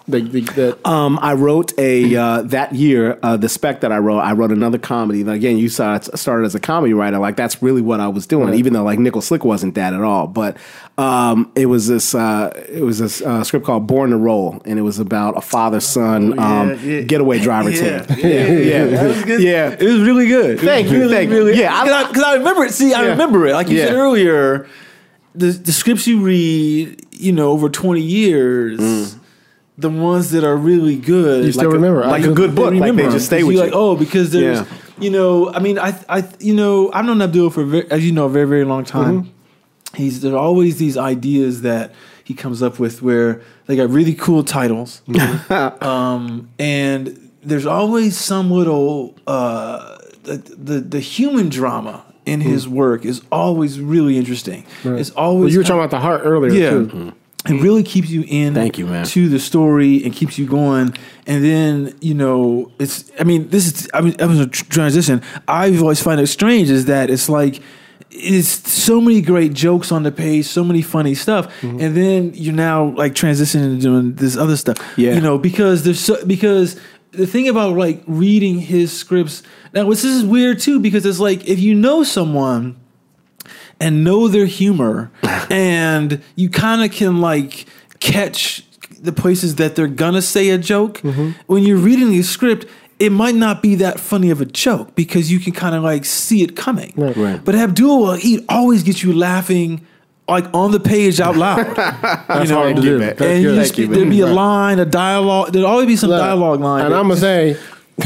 The, the, the Um, I wrote a uh, that year uh, the spec that I wrote. I wrote another comedy. And again, you saw it started as a comedy writer. Like that's really what I was doing, Right. even though like Nickel Slick wasn't that at all. But um, it was this uh, it was this uh, script called Born to Roll, and it was about a father son um, yeah, yeah. getaway driver Yeah, team. yeah, yeah, That was good. yeah. It was really good. It Thank was you, really, thank you. really, Yeah, I- because I, 'cause I remember it. See, I Yeah. remember it. Like you Yeah. said earlier, the the scripts you read, you know, over twenty years. Mm. The ones that are really good, You still Like a- remember. I like a could- good book. They Like remember they them. just stay 'Cause with you're you. like, oh, because there's, Yeah. you know, I mean, I, I, you know, I've known Abdul for, very, as you know, a very, very long time. Mm-hmm. He's there are always these ideas that he comes up with where they got really cool titles, um, and there's always some little uh, the, the the human drama in his work is always really interesting. Right. It's always well, you were kind talking about the heart earlier, yeah. too. It really keeps you in Thank you, man. to the story and keeps you going. And then, you know, it's, I mean, this is, I mean, that was a tr- transition. I always find it strange is that it's like, it's so many great jokes on the page, so many funny stuff. Mm-hmm. And then you're now like transitioning to doing this other stuff. Yeah. You know, because there's so, because the thing about like reading his scripts, now this is weird too, because it's like, if you know someone and know their humor and you kind of can like catch the places that they're gonna say a joke when you're reading the script, it might not be that funny of a joke because you can kind of like see it coming. Right. Right. But Abdul, he always gets you laughing like on the page out loud. That's you know, hard to do. man. That's and good. you Thank speak, you, there'd be a Right. line, a dialogue. There'd always be some Look, dialogue line. And that- I'm gonna say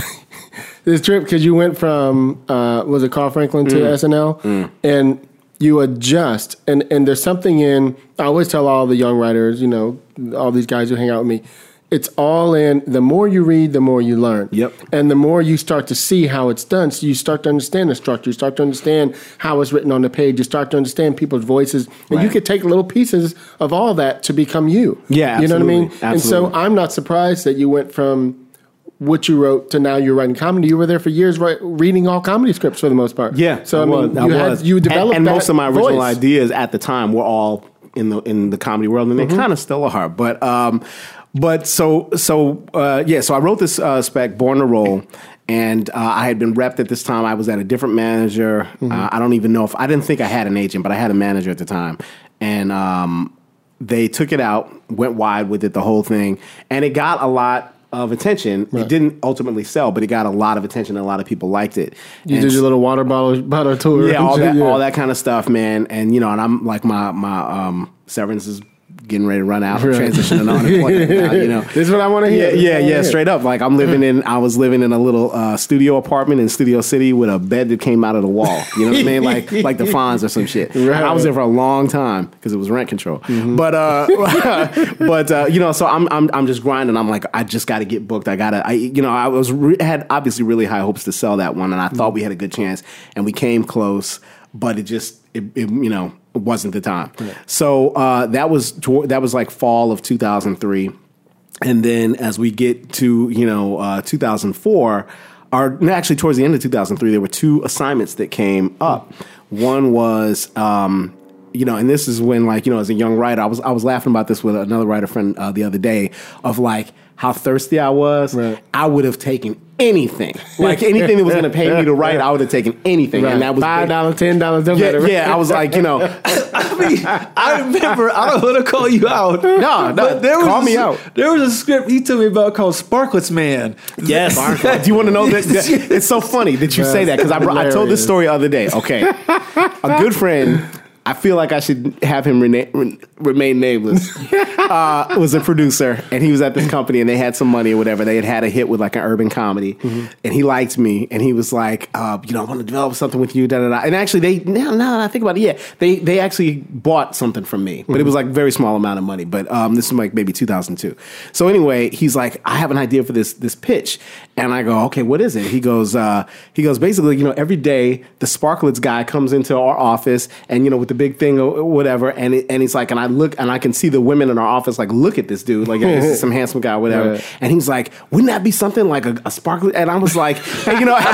this trip because you went from uh, was it Carl Franklin to S N L, and you adjust, and and there's something in. I always tell all the young writers, you know, all these guys who hang out with me. It's all in. The more you read, the more you learn. Yep. And the more you start to see how it's done, so you start to understand the structure. You start to understand how it's written on the page. You start to understand people's voices, and you Right. could take little pieces of all that to become you. Yeah, you know what I mean. absolutely. And so Absolutely. I'm not surprised that you went from what you wrote to now you're writing comedy. You were there for years, right, reading all comedy scripts for the most part. Yeah, So I, mean, was, you I had was. you developed and, and that most of my original voice. ideas at the time were all in the in the comedy world, and they kind of still are. But um, but so so uh, yeah, so I wrote this uh, spec, Born to Roll. And uh, I had been repped at this time. I was at a different manager. Uh, I don't even know if I didn't think I had an agent, but I had a manager at the time. And um, they took it out, went wide with it, the whole thing, and it got a lot of attention. It didn't ultimately sell, but it got a lot of attention, and a lot of people liked it. You And did your little water bottle bottle tour. yeah, all that, Yeah. all that kind of stuff, man. And you know, and I'm like my my um, severance is getting ready to run out. I'm Right. transitioning to unemployment now, you know. This is what I want to Yeah, hear. yeah, yeah, straight up. Like I'm living in, I was living in a little uh, studio apartment in Studio City with a bed that came out of the wall. You know what I mean? Like, like the Fonz or some shit. And I was there for a long time because it was rent control. Mm-hmm. But, uh, but uh, you know, so I'm, I'm, I'm just grinding. I'm like, I just got to get booked. I gotta, I, you know, I was re- had obviously really high hopes to sell that one, and I thought we had a good chance, and we came close, but it just, it, it you know. It wasn't the time. So uh, that was toward, that was like fall of two thousand three. And then as we get to, you know, uh, two thousand four, or no, actually towards the end of two thousand three, there were two assignments that came up. One was, um, you know, and this is when, like, you know, as a young writer, I was I was laughing about this with another writer friend uh, the other day of like how thirsty I was. Right. I would have taken anything, like anything that was going to pay me to write. I would have taken anything, Right. and that was five big. dollars, ten dollars. Yeah, yeah, I was like, you know, I mean, I remember, I don't want to call you out. No, no, but there was call a, me out. There was a script he told me about called Sparklets Man. yes. Do you want to know that? that- It's so funny that you say that because I, brought- I told this Hilarious. story the other day. Okay, a good friend. I feel like I should have him rena- re- remain nameless. Uh, was a producer, and he was at this company, and they had some money or whatever. They had had a hit with like an urban comedy, and he liked me, and he was like, uh, you know, I want to develop something with you. Da da da. And actually, they now now that I think about it, yeah, they they actually bought something from me, but it was like a very small amount of money. But um, this is like maybe two thousand two. So anyway, he's like, I have an idea for this this pitch, and I go, okay, what is it? He goes, uh, he goes, basically, you know, every day the Sparklets guy comes into our office, and you know, with the big thing or whatever. And it, and he's like, and I look and I can see the women in our office like, look at this dude, like this is some handsome guy, or whatever. Right. And he's like, wouldn't that be something like a, a sparkly? And I was like, hey, you know, and,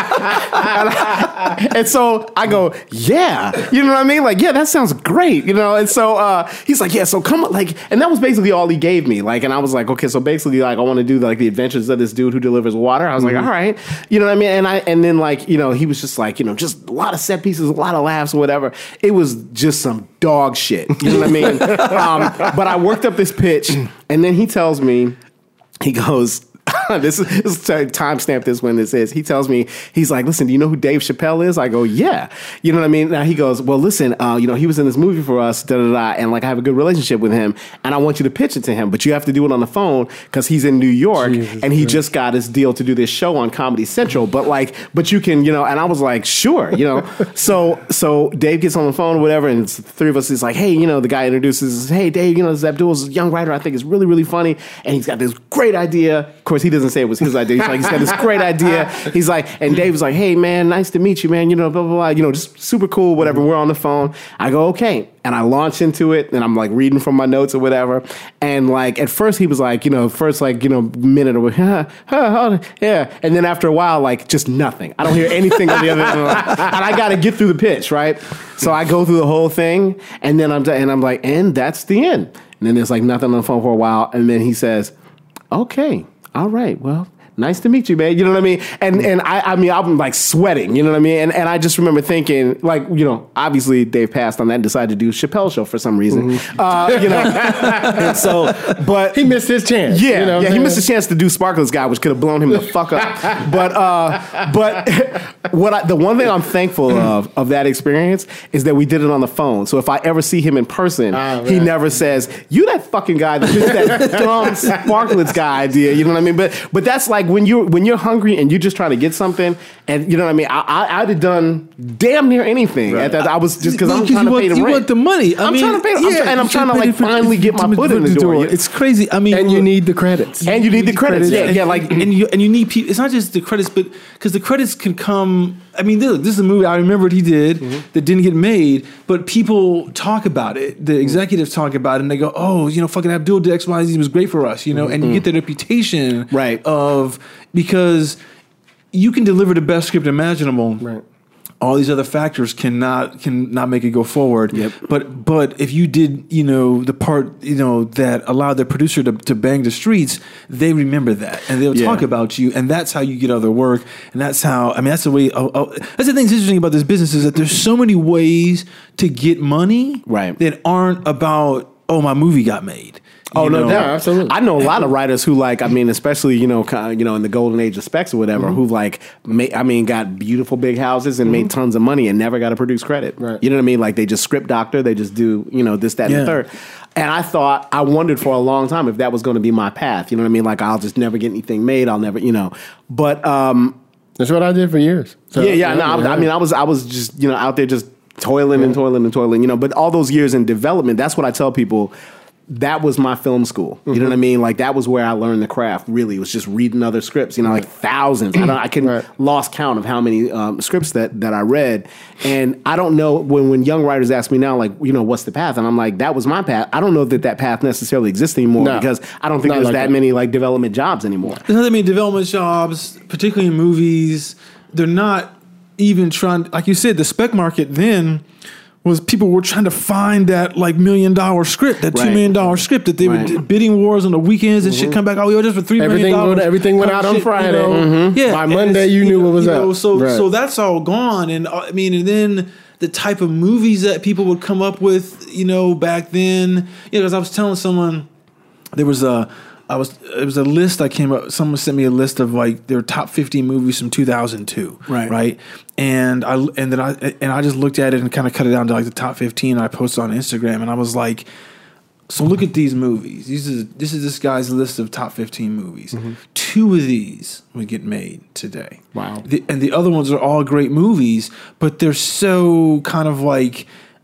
I, and so I go, yeah, you know what I mean? Like, yeah, that sounds great, you know. And so uh, he's like, yeah, so come on, like, and that was basically all he gave me, like, and I was like, okay, so basically, like, I want to do like the adventures of this dude who delivers water. I was mm-hmm. like, all right, you know what I mean? And I and then like, you know, he was just like, you know, just a lot of set pieces, a lot of laughs or whatever. It was just some dog shit, you know what I mean? um, but I worked up this pitch, and then he tells me, he goes, this is, this is timestamp this when it says, he tells me, he's like, listen, do you know who Dave Chappelle is? I go, yeah. You know what I mean? Now he goes, well, listen, uh, you know, he was in this movie for us, da da da, and like I have a good relationship with him, and I want you to pitch it to him, but you have to do it on the phone because he's in New York, Jesus and he Christ. just got his deal to do this show on Comedy Central. But like, but you can, you know, and I was like, sure, you know. so so Dave gets on the phone or whatever, and it's the three of us is like, hey, you know, the guy introduces, hey, Dave, you know, this is Abdul's young writer, I think is really, really funny, and he's got this great idea. Of course, he doesn't say it was his idea. He's like, he's got this great idea. He's like, and Dave's like, hey man, nice to meet you, man. You know, blah blah blah. You know, just super cool, whatever. We're on the phone. I go, okay, and I launch into it, and I'm like reading from my notes or whatever. And like at first he was like, you know, first like you know minute or huh, huh, huh, yeah, and then after a while, like just nothing. I don't hear anything on the other end, and I got to get through the pitch, right? So I go through the whole thing, and then I'm and I'm like, and that's the end. And then there's like nothing on the phone for a while, and then he says, okay, all right, well, nice to meet you, man. You know what I mean? And and I, I mean, I'm like sweating. You know what I mean? And and I just remember thinking, like, you know, obviously Dave passed on that and decided to do Chappelle Show for some reason. Mm-hmm. Uh, you know, and so, but he missed his chance. Yeah, you know yeah, he missed a chance to do Sparkless Guy, which could have blown him the fuck up. But uh, but what I, the one thing I'm thankful of of that experience is that we did it on the phone. So if I ever see him in person, oh, he never says, "You that fucking guy that did that dumb Sparkless Guy idea." You know what I mean? But but that's like. When you're when you're hungry and you're just trying to get something, and you know what I mean, I, I I'd have done damn near anything. Right. At that, I was just because I'm trying to want, pay the you rent. want the money. I I'm mean, trying to pay, yeah, I'm, and I'm trying to like finally get my foot in the door. door. It's crazy. I mean, and you need the credits, and you need the credits. Yeah, yeah, like and you and you need people. It's not just the credits, but because the credits can come. I mean, look, this is a movie I remembered he did mm-hmm. that didn't get made, but people talk about it. The executives talk about it, and they go, "Oh, you know, fucking Abdul did X, Y, Z was great for us," you know, mm-hmm. and you get the reputation right. of because you can deliver the best script imaginable. Right. All these other factors cannot can not make it go forward. Yep. But but if you did, you know, the part, you know, that allowed the producer to, to bang the streets, they remember that and they'll yeah. talk about you, and that's how you get other work, and that's how I mean that's the way. Oh, oh, that's the thing that's interesting about this business is that there's so many ways to get money right. that aren't about oh my movie got made. Oh, you no know? doubt. Yeah, absolutely. I know a lot of writers who like, I mean, especially, you know, kind of, you know, in the golden age of specs or whatever, mm-hmm. who like, made, I mean, got beautiful big houses and mm-hmm. made tons of money and never got to produce credit. Right. You know what I mean? Like they just script doctor, they just do, you know, this, that, yeah. and the third. And I thought, I wondered for a long time if that was going to be my path. You know what I mean? Like I'll just never get anything made. I'll never, you know, but. um That's what I did for years. So, yeah, yeah. No, I, I mean, I was, I was just, you know, out there just toiling yeah. and toiling and toiling, you know, but all those years in development, that's what I tell people. That was my film school. You mm-hmm. know what I mean? Like that was where I learned the craft. Really, it was just reading other scripts. You know, like thousands. I don't. I can right. lost count of how many um, scripts that that I read. And I don't know when when young writers ask me now, like, you know, what's the path? And I'm like, that was my path. I don't know that that path necessarily exists anymore no. because I don't think not there's like that, that many like development jobs anymore. There's not that many development jobs, particularly in movies. They're not even trying. Like you said, the spec market then. Was people were trying to find that like million dollar script, that right. two million dollar script that they right. were bidding wars on the weekends and mm-hmm. shit come back. Oh, yo, just for three everything million dollars. Everything went out on shit, Friday. You know? mm-hmm. Yeah, by Monday you knew you know, what was you up. Know, so right. so that's all gone. And uh, I mean, and then the type of movies that people would come up with, you know, back then. You know, because I was telling someone there was a. I was it was a list I came up. Someone sent me a list of like their top fifteen movies from two thousand two, right? Right, and I and then I and I just looked at it and kind of cut it down to like the top fifteen. And I posted on Instagram, and I was like, "So look at these movies. These is this is this guy's list of top fifteen movies. Mm-hmm. Two of these would get made today. Wow, the, and the other ones are all great movies, but they're so kind of like."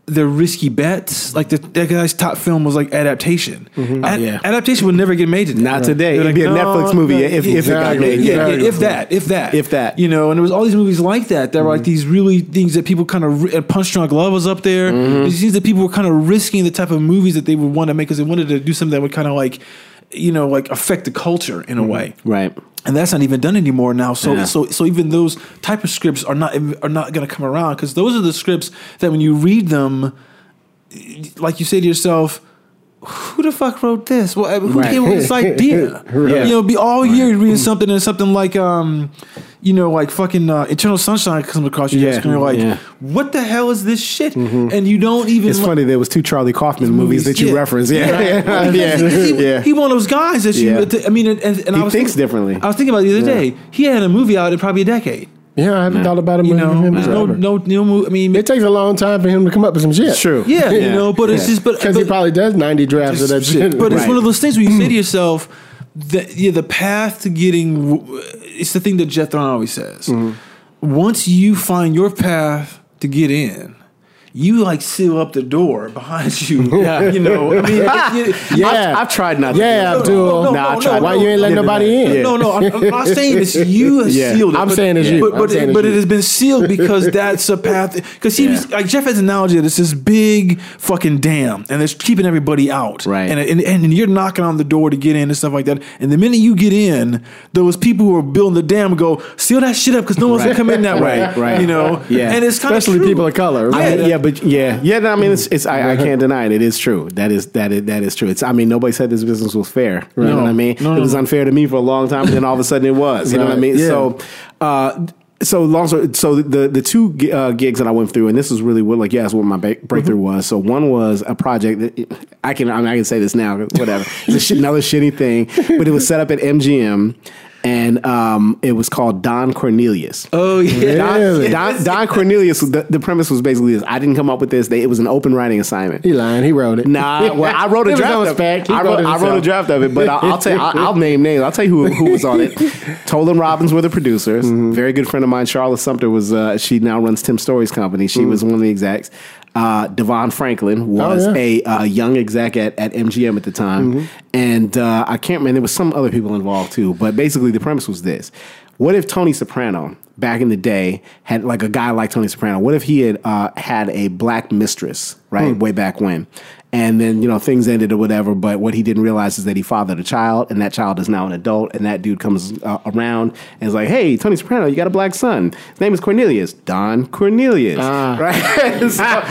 they're risky bets. Like the, that guy's top film was like Adaptation. Mm-hmm. Ad- yeah. Adaptation would never get made today. Not today. It'd like, be a no, Netflix movie no, if, if exactly. it got made. Yeah, yeah. yeah, if that, if that, If that. You know, and there was all these movies like that that mm-hmm. were like these really things that people kind of. And Punch Drunk Love was up there. Mm-hmm. These things that people were kind of risking the type of movies that they would want to make because they wanted to do something that would kind of like, you know, like affect the culture in a way. Right. And that's not even done anymore now. So, Yeah. so, so even those type of scripts are not are not going to come around because those are the scripts that when you read them, like you say to yourself, who the fuck wrote this? Well, who Right. came up with this idea? Right. You know, be all year you're reading something and something like, um, you know, like fucking uh, Eternal Sunshine comes across your Yeah. desk and you're like, Yeah. what the hell is this shit? And you don't even. It's like, funny, there was two Charlie Kaufman movies, that you yeah. referenced. Yeah. Yeah. Yeah. He, yeah. he one of those guys that you. Yeah. I mean, and, and I He was thinks thinking, differently. I was thinking about it the other Yeah. day. He had a movie out in probably a decade. Yeah, I haven't Yeah. thought about a You movie know, from him there's no, forever. no, no, mo- I mean, It takes a long time for him to come up with some shit. It's true. yeah, you Yeah. know, but it's Yeah. just, but, Because he but, probably does ninety drafts of that shit. but it's Right. one of those things where you say to yourself, that yeah, the path to getting, it's the thing that Jeff Thorne always says. Once you find your path to get in, you like seal up the door behind you. Yeah. You know, I mean, it, it, Yeah. I've, I've tried not to. Yeah, do that. Abdul. No, no, Nah, I no, tried. no, Why you ain't letting Yeah, nobody yeah. in? No, no, I'm, I'm not saying it's you have Yeah. sealed it. I'm but- saying it's you. But, I'm but, saying it, it's but you. it has been sealed because that's a path. Because he was, Yeah. like Jeff has an analogy that it's this big fucking dam and it's keeping everybody out. Right. And, and, and you're knocking on the door to get in and stuff like that. And the minute you get in, those people who are building the dam go, seal that shit up because no one's Right. going to come in that way. Right, right. You know? Yeah. And it's kind of Especially people of color. I Right? mean, yeah, but yeah, yeah. no, I mean, it's, it's I, I can't deny it. It is true. That is that is that is true. It's. I mean, nobody said this business was fair. You know No. what I mean? No, it was no. unfair to me for a long time, and then all of a sudden it was. You know what I Right. mean? Yeah. So, uh, so long story. So the the two uh, gigs that I went through, and this was really what like yeah, that's what my ba- breakthrough was. So one was a project that I can I mean I can say this now. Whatever. It's a shit, another shitty thing, but it was set up at M G M. And um, it was called Don Cornelius. Oh, yeah. Don, Really? Don, Don Cornelius. The, the premise was basically this: I didn't come up with this. They, it was an open writing assignment. He lying. He wrote it. Nah, well, I wrote a It was draft. on Of, spec. He I, wrote wrote, it I wrote a himself. draft of it, but I'll, I'll tell. I'll, I'll name names. I'll tell you who, who was on it. Tolan Robbins were the producers. Mm-hmm. Very good friend of mine, Charlotte Sumter, was. Uh, she now runs Tim Story's company. She was one of the execs. Uh, Devon Franklin was Oh, yeah. a uh, young exec at, at M G M at the time, Mm-hmm. and uh, I can't remember. There was some other people involved too, but basically the premise was this: what if Tony Soprano back in the day had like a guy like Tony Soprano? What if he had uh, had a black mistress, right, Hmm. way back when? And then, you know, things ended or whatever. But what he didn't realize is that he fathered a child, and that child is now an adult. And that dude comes uh, around and is like, "Hey, Tony Soprano, you got a black son. His name is Cornelius. Don Cornelius." Ah. Right?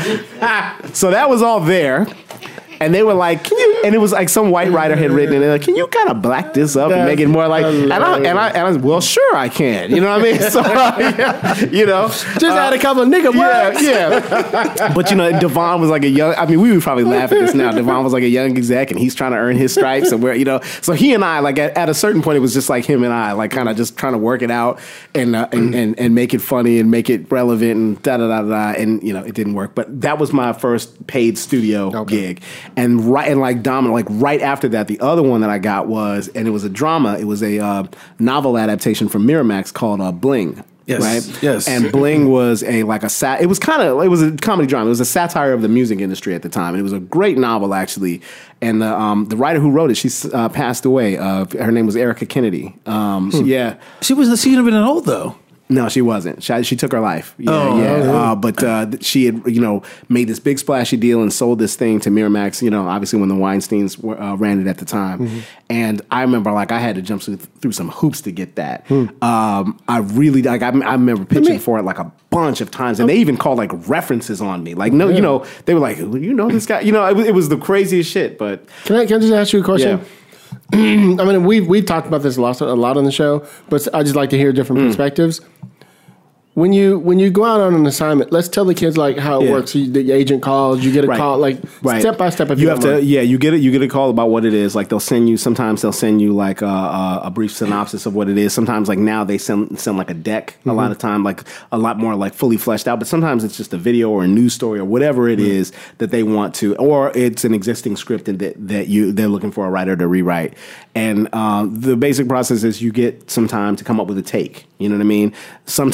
so, so that was all there. And they were like, "Can you?" And it was like some white writer had written it. And they're like, "Can you kind of black this up and make it more like?" And I, and I, and I was, well, sure, I can. You know what I mean? So, uh, yeah, you know, Just add a couple of nigga words. yeah, yeah. But you know, Devon was like a young. I mean, we would probably laugh at this now. Devon was like a young exec, and he's trying to earn his stripes, and we're, you know, so he and I, like at, at a certain point, it was just like him and I, like kind of just trying to work it out and, uh, and and and make it funny and make it relevant and da da da da. And you know, it didn't work. But that was my first paid studio Okay. gig, and right and like dominant, like right after that, the other one that I got was, and it was a drama. It was a uh, novel adaptation from Miramax called uh, Bling. Yes, Right. yes. And Bling was a like a sat. It was kind of it was a comedy drama. It was a satire of the music industry at the time, and it was a great novel actually. And the um, the writer who wrote it, she uh, passed away. Uh, her name was Erica Kennedy. Um, Hmm. so yeah. She wasn't, she couldn't have been old though. No, she wasn't. She, she took her life. Yeah, Oh, yeah. okay. Uh, but uh, she had, you know, made this big splashy deal and sold this thing to Miramax. You know, obviously when the Weinsteins were, uh, ran it at the time. Mm-hmm. And I remember, like, I had to jump through, through some hoops to get that. Hmm. Um, I really, like, I, I remember pitching for it like a bunch of times, and they even called like references on me. Like, no, you know, they were like, you know, this guy. You know, it, was- it was the craziest shit. But Can I, can I just ask you a question? yeah. I mean, we've, we've talked about this a lot, a lot on the show, but I just like to hear different Mm. perspectives. When you when you go out on an assignment, let's tell the kids like how it Yeah. works. You, the agent calls, you get a Right. call, like Right. step by step. If you you have don't to, mind. yeah, you get it. You get a call about what it is. Like they'll send you. Sometimes they'll send you like a, a, a brief synopsis of what it is. Sometimes like now they send send like a deck. A lot of time, like a lot more like fully fleshed out. But sometimes it's just a video or a news story or whatever it is that they want to, or it's an existing script and that that you they're looking for a writer to rewrite. And um, the basic process is you get some time to come up with a take. You know what I mean? Sometimes that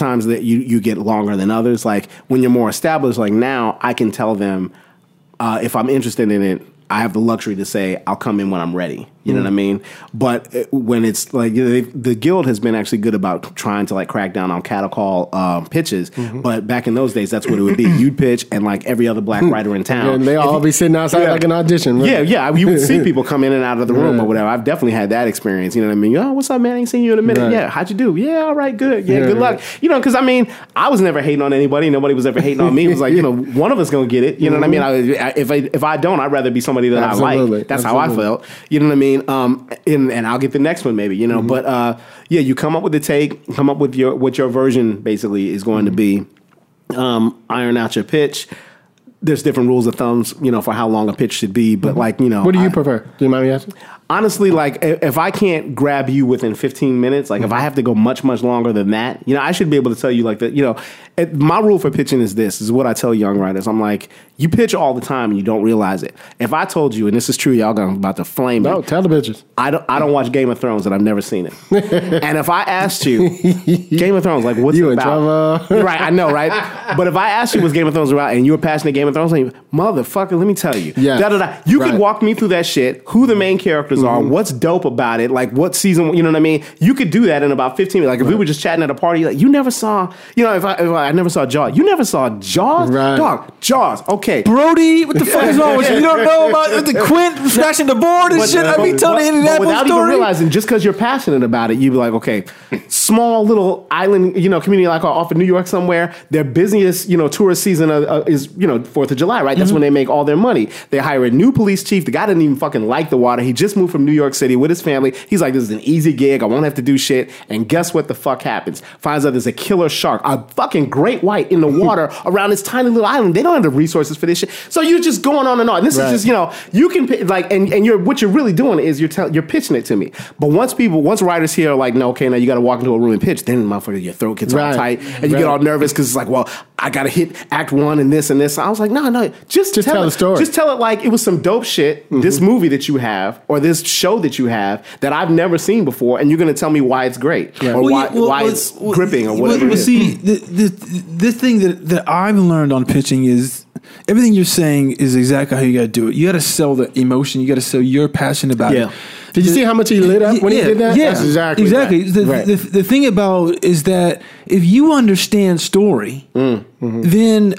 you you get longer than others. Like when you're more established, like now I can tell them uh, if I'm interested in it. I have the luxury to say I'll come in when I'm ready. You know mm. what I mean? But when it's like you know, they, the guild has been actually good about trying to like crack down on cattle call um, pitches. Mm-hmm. But back in those days, that's what it would be. You'd pitch, and like every other black writer in town, and they all you, be sitting outside yeah, like an audition. Right? Yeah, yeah. You would see people come in and out of the room yeah. or whatever. I've definitely had that experience. You know what I mean? Oh, what's up, man? I ain't seen you in a minute. Right. Yeah, how'd you do? Yeah, all right, good. Yeah, yeah good luck. Right. You know, because I mean, I was never hating on anybody. Nobody was ever hating on me. It was like you know, one of us gonna get it. You know mm-hmm. what I mean? I, if I if I don't, I'd rather be somebody that Absolutely. I like. That's Absolutely. how I felt. You know what I mean? Um, and, and I'll get the next one maybe, you know. Mm-hmm. But uh, yeah, you come up with the take, come up with your what your version basically is going mm-hmm. to be. Um, iron out your pitch. There's different rules of thumbs, you know, for how long a pitch should be. But mm-hmm. like, you know, what do you I, prefer? Do you mind me asking? Honestly, like if I can't grab you within fifteen minutes, like mm-hmm. if I have to go much, much longer than that, you know, I should be able to tell you like that, you know, it, my rule for pitching is this, is what I tell young writers. I'm like, you pitch all the time and you don't realize it. If I told you, and this is true, y'all gonna about to flame me. No, tell the bitches. I don't, I don't watch Game of Thrones and I've never seen it. And if I asked you, Game of Thrones, like what's you it about? Trouble. Right, I know, right? But if I asked you what's Game of Thrones about and you were passionate Game of Thrones, like, motherfucker, let me tell you. Yeah. Da, da, da. You right. could walk me through that shit, who the main characters mm-hmm. are, what's dope about it, like what season, you know what I mean? You could do that in about fifteen minutes. Like if right. we were just chatting at a party, like you never saw, you know, if I, if I, I never saw Jaws, you never saw Jaws? Right. Dog, Jaws, okay. Brody, what the fuck is wrong with you? You don't know about the Quint scratching the board and but, shit? But, I be telling the Indianapolis without story. Even realizing, just because you're passionate about it, you'd be like, okay, small little island, you know, community like off of New York somewhere, their busiest, you know, tourist season uh, is, you know, fourth of July, right? That's mm-hmm. when they make all their money. They hire a new police chief. The guy didn't even fucking like the water. He just moved from New York City with his family. He's like, this is an easy gig. I won't have to do shit. And guess what the fuck happens? Finds out there's a killer shark, a fucking great white in the water around this tiny little island. They don't have the resources for this shit. So you're just going on and on. This right. is just, you know, you can like, and, and you're, what you're really doing is you're tell, you're pitching it to me. But once people, once writers here are like, no, okay, now you got to walk into a room and pitch, then motherfucker, your throat gets right. all tight and you right. get all nervous because it's like, well, I got to hit act one and this and this. I was like, no, no, just, just tell, tell it, the story. Just tell it like it was some dope shit, mm-hmm. this movie that you have or this show that you have that I've never seen before, and you're going to tell me why it's great yeah. or well, why, yeah, well, why well, it's well, gripping or whatever well, it is. See, the, the, the thing that, that I've learned on pitching is everything you're saying is exactly how you got to do it. You got to sell the emotion. You got to sell your passion about yeah. it. Did you see how much he lit up when yeah, he did that? Yeah, That's exactly. Exactly. That. The, right. the, the thing about is that if you understand story, mm, mm-hmm. then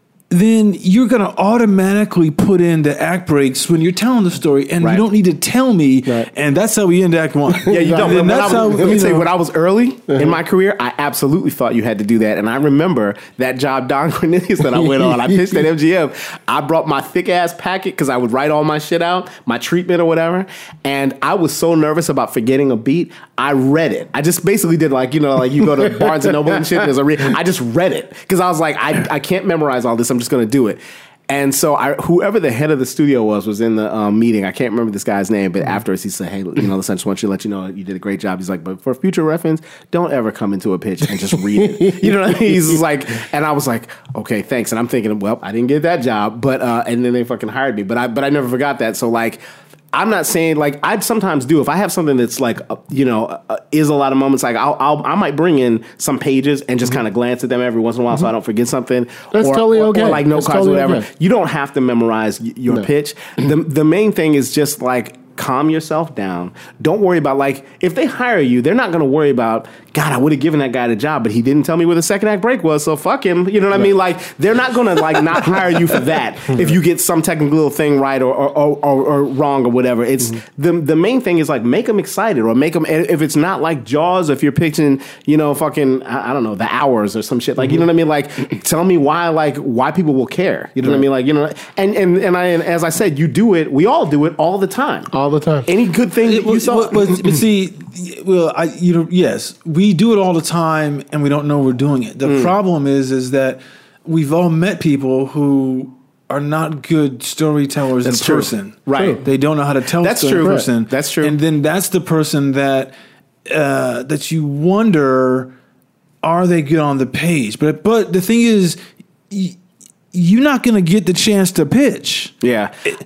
then you're going to automatically put in the act breaks when you're telling the story, and right. you don't need to tell me. Right. And that's how we end Act One. Yeah, you don't. And that's was, how, let me tell you, when I was early uh-huh. in my career, I absolutely thought you had to do that. And I remember that job, Don Cornelius, that I went on. I pitched at M G M. I brought my thick ass packet because I would write all my shit out, my treatment or whatever. And I was so nervous about forgetting a beat. I read it. I just basically did like, you know, like you go to Barnes and Noble and shit. And there's a re- I just read it because I was like, I, I can't memorize all this. I'm just going to do it. And so I, whoever the head of the studio was, was in the um, meeting. I can't remember this guy's name, but afterwards he said, hey, you know, listen, I just want you to let you know you did a great job. He's like, but for future reference, don't ever come into a pitch and just read it. You know what I mean? He's like, and I was like, okay, thanks. And I'm thinking, well, I didn't get that job, but, uh, and then they fucking hired me, but I, but I never forgot that. So like, I'm not saying like I'd sometimes do if I have something that's like uh, you know uh, is a lot of moments like I'll, I'll I might bring in some pages and just mm-hmm. kind of glance at them every once in a while mm-hmm. so I don't forget something. That's or, totally or, okay. Or like note That's cards totally or whatever. Okay. You don't have to memorize y- your no. pitch. The the main thing is just like calm yourself down. Don't worry about like if they hire you, they're not going to worry about God, I would have given that guy the job, but he didn't tell me where the second act break was, so fuck him. You know what right. I mean? Like they're not going to like not hire you for that if you get some technical little thing right or or, or, or, or wrong or whatever. It's mm-hmm. the the main thing is like make them excited or make them if it's not like Jaws, if you're pitching, you know, fucking I, I don't know, The Hours or some shit like mm-hmm. you know what I mean? Like tell me why like why people will care. You know right. what I mean? Like you know, and and and I and as I said, you do it. We all do it all the time. All the time. Any good thing that you saw. But, but, but see, well, I you know, yes, we do it all the time. And we don't know we're doing it. The mm. problem is, is that we've all met people who are not good storytellers that's in true. person. Right? They don't know how to tell that's story true. in person. Right. That's true. And then that's the person that uh, that you wonder, are they good on the page? But but the thing is, y- you're not going to get the chance to pitch. Yeah. It,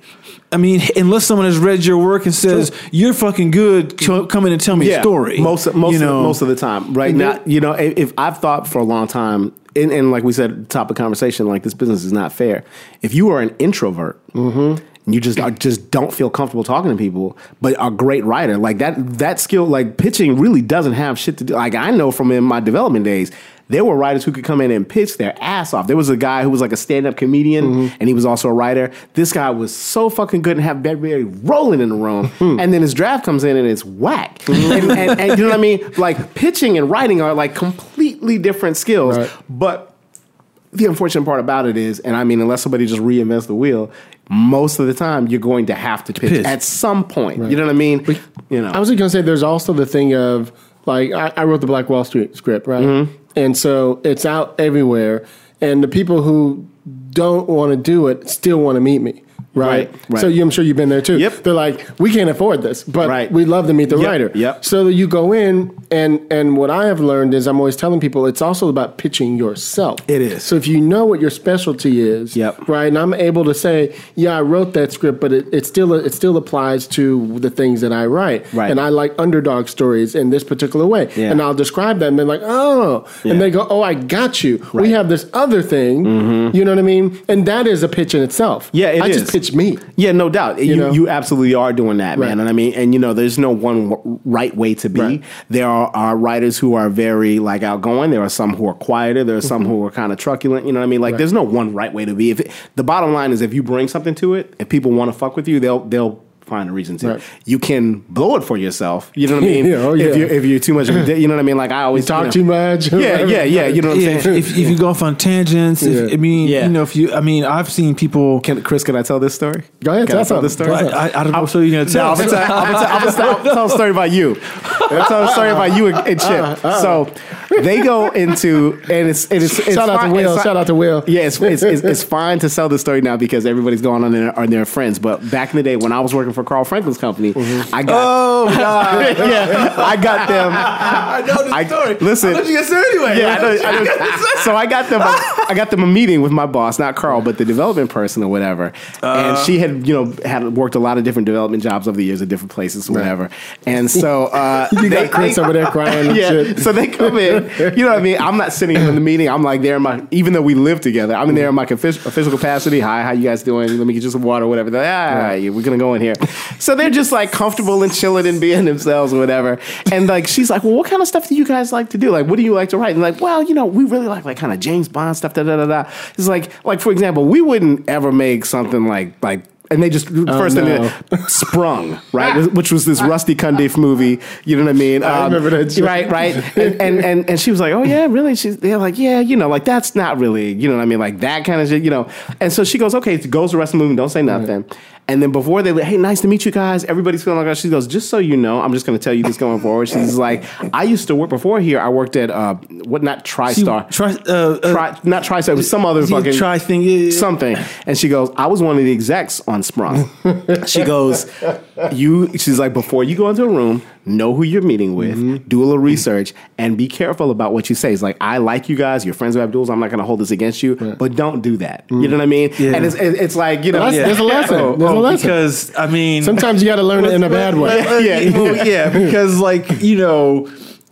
I mean, unless someone has read your work and says sure. you're fucking good, come in and tell me yeah, a story. Most most you know? of, most of the time, right? Mm-hmm. Now, you know, if I've thought for a long time, and, and like we said at the top of the conversation, like this business is not fair. If you are an introvert. Mm-hmm. You just are, just don't feel comfortable talking to people, but are a great writer. Like that that skill, like pitching, really doesn't have shit to do. Like I know from in my development days, there were writers who could come in and pitch their ass off. There was a guy who was like a stand-up comedian, mm-hmm. and he was also a writer. This guy was so fucking good and have Barry rolling in the room, mm-hmm. and then his draft comes in and it's whack. Mm-hmm. and, and, and you know what I mean? Like pitching and writing are like completely different skills, right. But the unfortunate part about it is, and I mean, unless somebody just reinvents the wheel, most of the time you're going to have to pitch, pitch. at some point. Right. You know what I mean? But, you know, I was going to say there's also the thing of like I, I wrote the Black Wall Street script, right? Mm-hmm. And so it's out everywhere, and the people who don't want to do it still want to meet me. Right? Right, right. So you, I'm sure you've been there too. Yep. They're like, we can't afford this, but right. we'd love to meet the yep. writer. Yep. So you go in, and and what I have learned is I'm always telling people it's also about pitching yourself. It is. So if you know what your specialty is, yep. right, and I'm able to say, yeah, I wrote that script, but it, it still it still applies to the things that I write. Right. And I like underdog stories in this particular way. Yeah. And I'll describe that, and they're like, oh. Yeah. And they go, oh, I got you. Right. We have this other thing. Mm-hmm. You know what I mean? And that is a pitch in itself. Yeah, it I is. just pitch me. Yeah, no doubt. You, You know? you absolutely are doing that, Right. man. And I mean, and you know, there's no one w- right way to be. Right. There are, are writers who are very like outgoing. There are some who are quieter. There are some Mm-hmm. who are kind of truculent. You know what I mean? Like, Right. there's no one right way to be. If it, the bottom line is, if you bring something to it, if people want to fuck with you, they'll they'll find a reason to. Right. You can blow it for yourself. You know what I mean? Yeah, oh, yeah. If you're if you're too much, of a di- you know what I mean? Like I always Talk you know, too much. Yeah, yeah, yeah. You know what I'm Yeah, if, saying? if, if you go off on tangents, if, Yeah. I mean, Yeah. you know, if you, I mean, I've seen people. Can, Chris, can I tell this story? Go ahead, Can tell I tell us this story? I, I, I don't know what you're going to No, tell. I'm gonna tell, I'm gonna tell, I'm gonna tell, I'm gonna tell a story about you. I'm gonna tell a story about you and, and Chip. Uh, uh. So they go into and it's it is it's Shout out fine, to Will. it's Shout out to Will. Yeah, it's, it's it's it's fine to sell the story now because everybody's going on and they're, they're friends. But back in the day when I was working for Carl Franklin's company, mm-hmm. I got Oh God! yeah, I got them. I know the I, story. Listen, I know you get there anyway. yeah, I know, I know. So I got them. A, I got them a meeting with my boss, not Carl, but the development person or whatever. Uh, and she had, you know, had worked a lot of different development jobs over the years at different places, or whatever. And so uh, You they, got Chris they, over there crying and yeah. shit. So they come in. You know what I mean? I'm not sitting in the meeting. I'm like there in my. Even though we live together, I'm in there in my official, official capacity. Hi, how you guys doing? Let me get you some water, or whatever. They're like, ah, right. we're gonna go in here. So they're just like comfortable and chilling and being themselves or whatever. And like she's like, well, what kind of stuff do you guys like to do? Like, what do you like to write? And like, well, you know, we really like like kind of James Bond stuff. Da da da da. It's like like for example, we wouldn't ever make something like like. And they just first no. thing they Sprung, right, which was this Rusty Cundiff movie. You know what I mean? I Um, remember that shit. right, right. And, and and and she was like, "Oh yeah, really?" She's they're like, "Yeah, you know, like that's not really, you know what I mean, like that kind of shit, you know." And so she goes, "Okay," goes the rest of the movie, don't say nothing. Right. And then before they, hey, nice to meet you guys. Everybody's feeling like that. She goes, just so you know, I'm just going to tell you this going forward. She's like, I used to work before here. I worked at uh, what? Not TriStar. Tri, uh, uh, Tri, not TriStar. It was some other fucking Tri thing. Yeah, yeah. Something. And she goes, I was one of the execs on Sprung. She goes, you. She's like, before you go into a room, know who you're meeting with, mm-hmm. do a little research, and be careful about what you say. It's like, I like you guys. You're friends with Abdul's. I'm not going to hold this against you, right. but don't do that. Mm-hmm. You know what I mean? Yeah. And it's, it's like, you know, Well, yeah. there's a lesson. Oh, There's oh, a lesson. Because I mean, Sometimes you got to learn it in a bad way. Yeah. yeah, well, yeah, because like you know,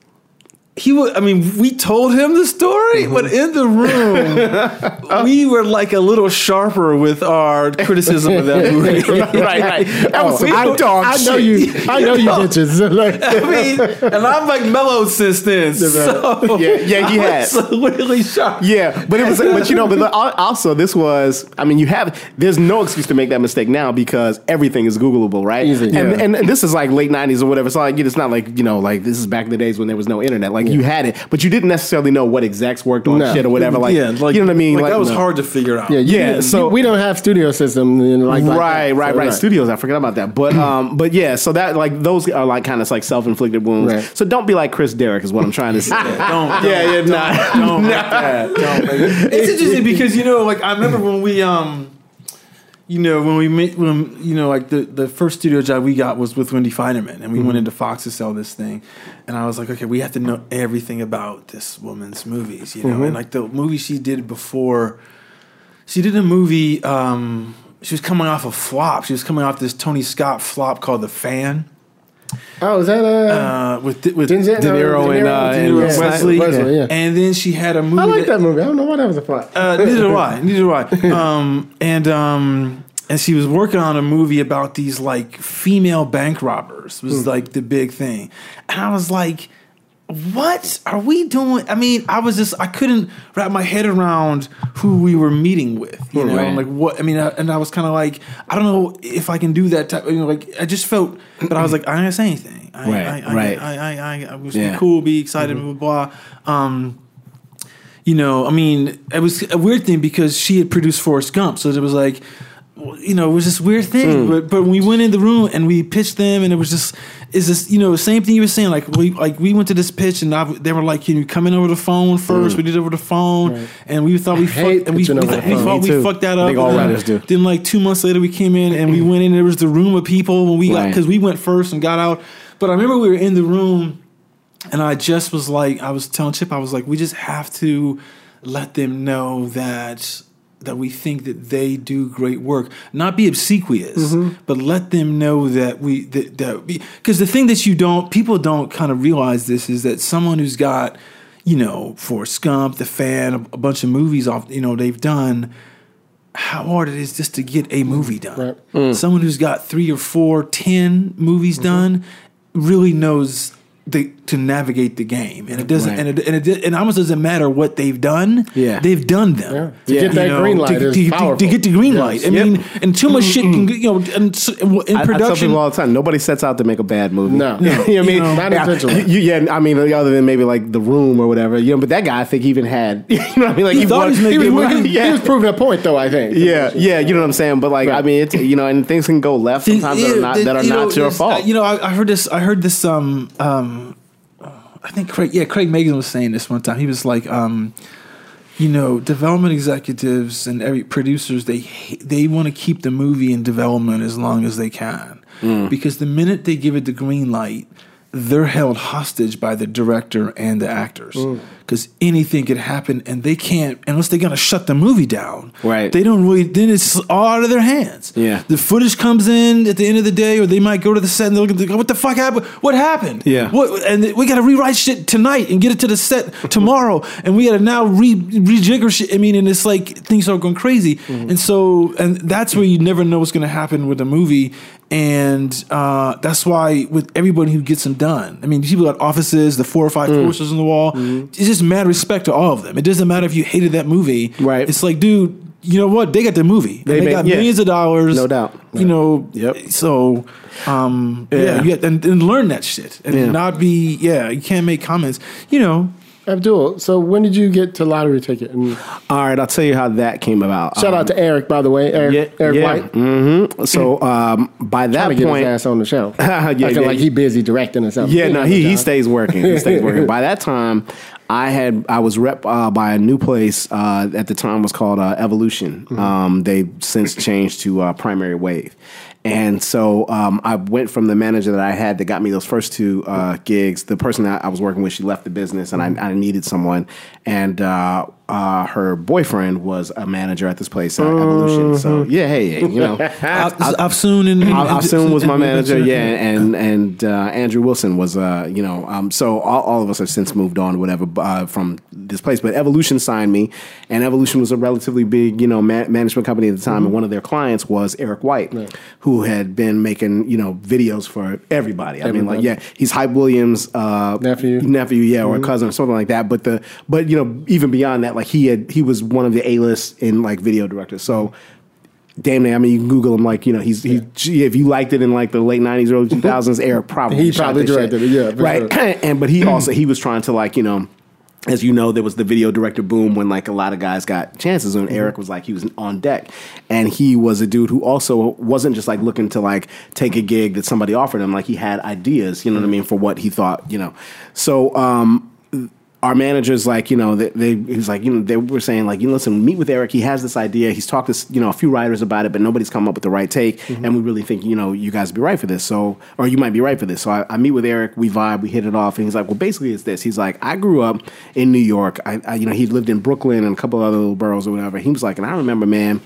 he would. I mean, we told him the story, mm-hmm. but in the room, we were like a little sharper with our criticism of that movie. right, right. That was Oh, some I, dog I shit. know you. I know you bitches. Like, I mean, and I'm like mellow since then. So Yeah, yeah, you I had. was so really sharp. Yeah, but it was, but you know, but also this was, I mean, you have, there's no excuse to make that mistake now because everything is Googleable, right? Easy, and, yeah. and and this is like late nineties or whatever. So like, it's not like, you know, like this is back in the days when there was no internet. Like you had it, but you didn't necessarily know what execs worked on No. shit or whatever. Like, yeah, like you know what I mean? Like, Like, that was no. hard to figure out. yeah, you, Yeah, you- so- we don't have studio system. You know, like, like right, that. right, So, right. Studios, I forgot about that. But um, but yeah, so that like those are like kind of like self inflicted wounds. Right. So don't be like Chris Derrick is what I'm trying to say. Don't, don't, yeah, yeah, nah. don't make that. Don't make it. It's interesting because you know, like I remember when we, um, you know, when we met, when you know, like the, the first studio job we got was with Wendy Feinerman, and we mm-hmm. went into Fox to sell this thing, and I was like, okay, we have to know everything about this woman's movies, you know, mm-hmm. and like the movie she did before, she did a movie. Um, she was coming off a flop. She was coming off this Tony Scott flop called The Fan. Oh, is that uh, uh with with Denzel, De Niro and, uh, De Niro and and yeah. Wesley, Wesley, yeah. and then she had a movie. I like that, that movie. I don't know why that was a flop. Uh, neither do I. Neither do I. Um, and um, and she was working on a movie about these like female bank robbers. Was mm. like the big thing, and I was like, what are we doing? I mean, I was just, I couldn't wrap my head around who we were meeting with, you know, right. like what, I mean, I, and I was kind of like, I don't know if I can do that type, you know, like, I just felt, but I was like, I ain't gonna say anything. I, right, I, I, right. I, I, I, I was Yeah. cool, be excited, mm-hmm. blah, blah. Um, you know, I mean, it was a weird thing because she had produced Forrest Gump. So it was like, you know, it was this weird thing. Mm. But but when we went in the room and we pitched them, and it was just, is this, you know, same thing you were saying. Like we like we went to this pitch, and I, they were like, "Can you come in over the phone first?" Mm. We did it over the phone, right. and we thought we fucked, and we, we, we thought we fucked that up. I think all writers do. Then like two months later, we came in and we went in. And there was the room of people when we got right. because we went first and got out. But I remember we were in the room, and I just was like, I was telling Chip, I was like, we just have to let them know that. that we think that they do great work, not be obsequious, mm-hmm. but let them know that we, that, that because the thing that you don't, people don't kind of realize this is that someone who's got, you know, Forrest Gump, The Fan, a, a bunch of movies off, you know, they've done, how hard it is just to get a movie done. Right. Mm. Someone who's got three or four, ten movies mm-hmm. done really knows The, to navigate the game, and it doesn't, right. and it, and it, and almost doesn't matter what they've done. Yeah, they've done them. Yeah. To yeah. get that you know, green light to, is to, powerful. To get the green yes. light, I yep. mean, and too much shit can, you know, and in I, production. I tell people all the time, nobody sets out to make a bad movie. No, you know what I mean, know, not intentionally. Yeah, yeah, I mean, other than maybe like The Room or whatever, you know. But that guy, I think, even had, you know what I mean, like he, he thought wanted, he was making. He was, he was proving a point, though. I think. Yeah, yeah, you know what I'm saying. But like, right. I mean, it's, you know, and things can go left sometimes yeah, that are not, that are you not know, your fault. You know, I, I heard this. I heard this. Um, um, I think Craig, yeah, Craig Megan was saying this one time. He was like, um, you know, development executives and every producers, they they want to keep the movie in development as long as they can, mm. because the minute they give it the green light, they're held hostage by the director and the actors. Because mm. anything could happen, and they can't, unless they're going to shut the movie down. Right. They don't really, then it's all out of their hands. Yeah. The footage comes in at the end of the day, or they might go to the set and they'll look at the, what the fuck happened? What happened? Yeah. What, and we got to rewrite shit tonight and get it to the set tomorrow. And we got to now re, rejigger shit. I mean, and it's like things are going crazy. Mm-hmm. And so, and that's where you never know what's going to happen with a movie. And uh, that's why with everybody who gets them done, I mean, people got offices, the four or five mm. posters on the wall. Mm-hmm. It's just mad respect to all of them. It doesn't matter if you hated that movie. Right. It's like, dude, you know what? They got the movie. They, they made, got yeah. millions of dollars. No doubt. You right. know, yep. so, um, yeah, yeah you get, and, and learn that shit. And yeah. not be, yeah, you can't make comments. You know, Abdul, so when did you get to Lottery Ticket? And all right, I'll tell you how that came about. Shout um, out to Eric, by the way, Eric, yeah, Eric yeah. White. Mm-hmm. So um, by that Trying to point, get his ass on the show. yeah, Acting yeah. like he busy directing or something. Yeah, no, he he stays working. He stays working. By that time, I had I was rep uh, by a new place. Uh, at the time, was called uh, Evolution. Mm-hmm. Um, they've since changed to uh, Primary Wave. And so um, I went from the manager that I had that got me those first two uh, gigs. The person that I was working with, she left the business, and I, I needed someone. And uh, uh, her boyfriend was a manager at this place, uh, Evolution. So yeah, hey, you know, I've soon and I've soon was my manager. Yeah, and and uh, Andrew Wilson was, uh, you know, um, so all, all of us have since moved on, whatever, uh, from this place. But Evolution signed me, and Evolution was a relatively big, you know, ma- management company at the time, mm-hmm. and one of their clients was Eric White, right. who had been making, you know, videos for everybody. I everybody. mean, like, yeah, he's Hype Williams' uh, nephew, nephew, yeah, or mm-hmm. cousin or something like that. But the, but you know, even beyond that, like he had, he was one of the A-list in like video directors. So, damn it, I mean, you can Google him. Like, you know, he's yeah. he. If you liked it in like the late nineties, early two thousands, Eric probably he probably directed it. Yeah, right. Sure. And but he also he was trying to like, you know. As you know, there was the video director boom when like a lot of guys got chances, and mm-hmm. Eric was like, he was on deck. And he was a dude who also wasn't just like looking to like take a gig that somebody offered him. Like he had ideas, you know mm-hmm. what I mean, for what he thought, you know. So um, our managers, like, you know, they, they he was like, you know, they were saying like, you know, listen, meet with Eric. He has this idea. He's talked to, you know, a few writers about it, but nobody's come up with the right take. Mm-hmm. And we really think, you know, you guys be right for this. So, or you might be right for this. So I, I meet with Eric, we vibe, we hit it off. And he's like, well, basically it's this. He's like, I grew up in New York. I, I you know, he lived in Brooklyn and a couple other little boroughs or whatever. He was like, and I remember, man,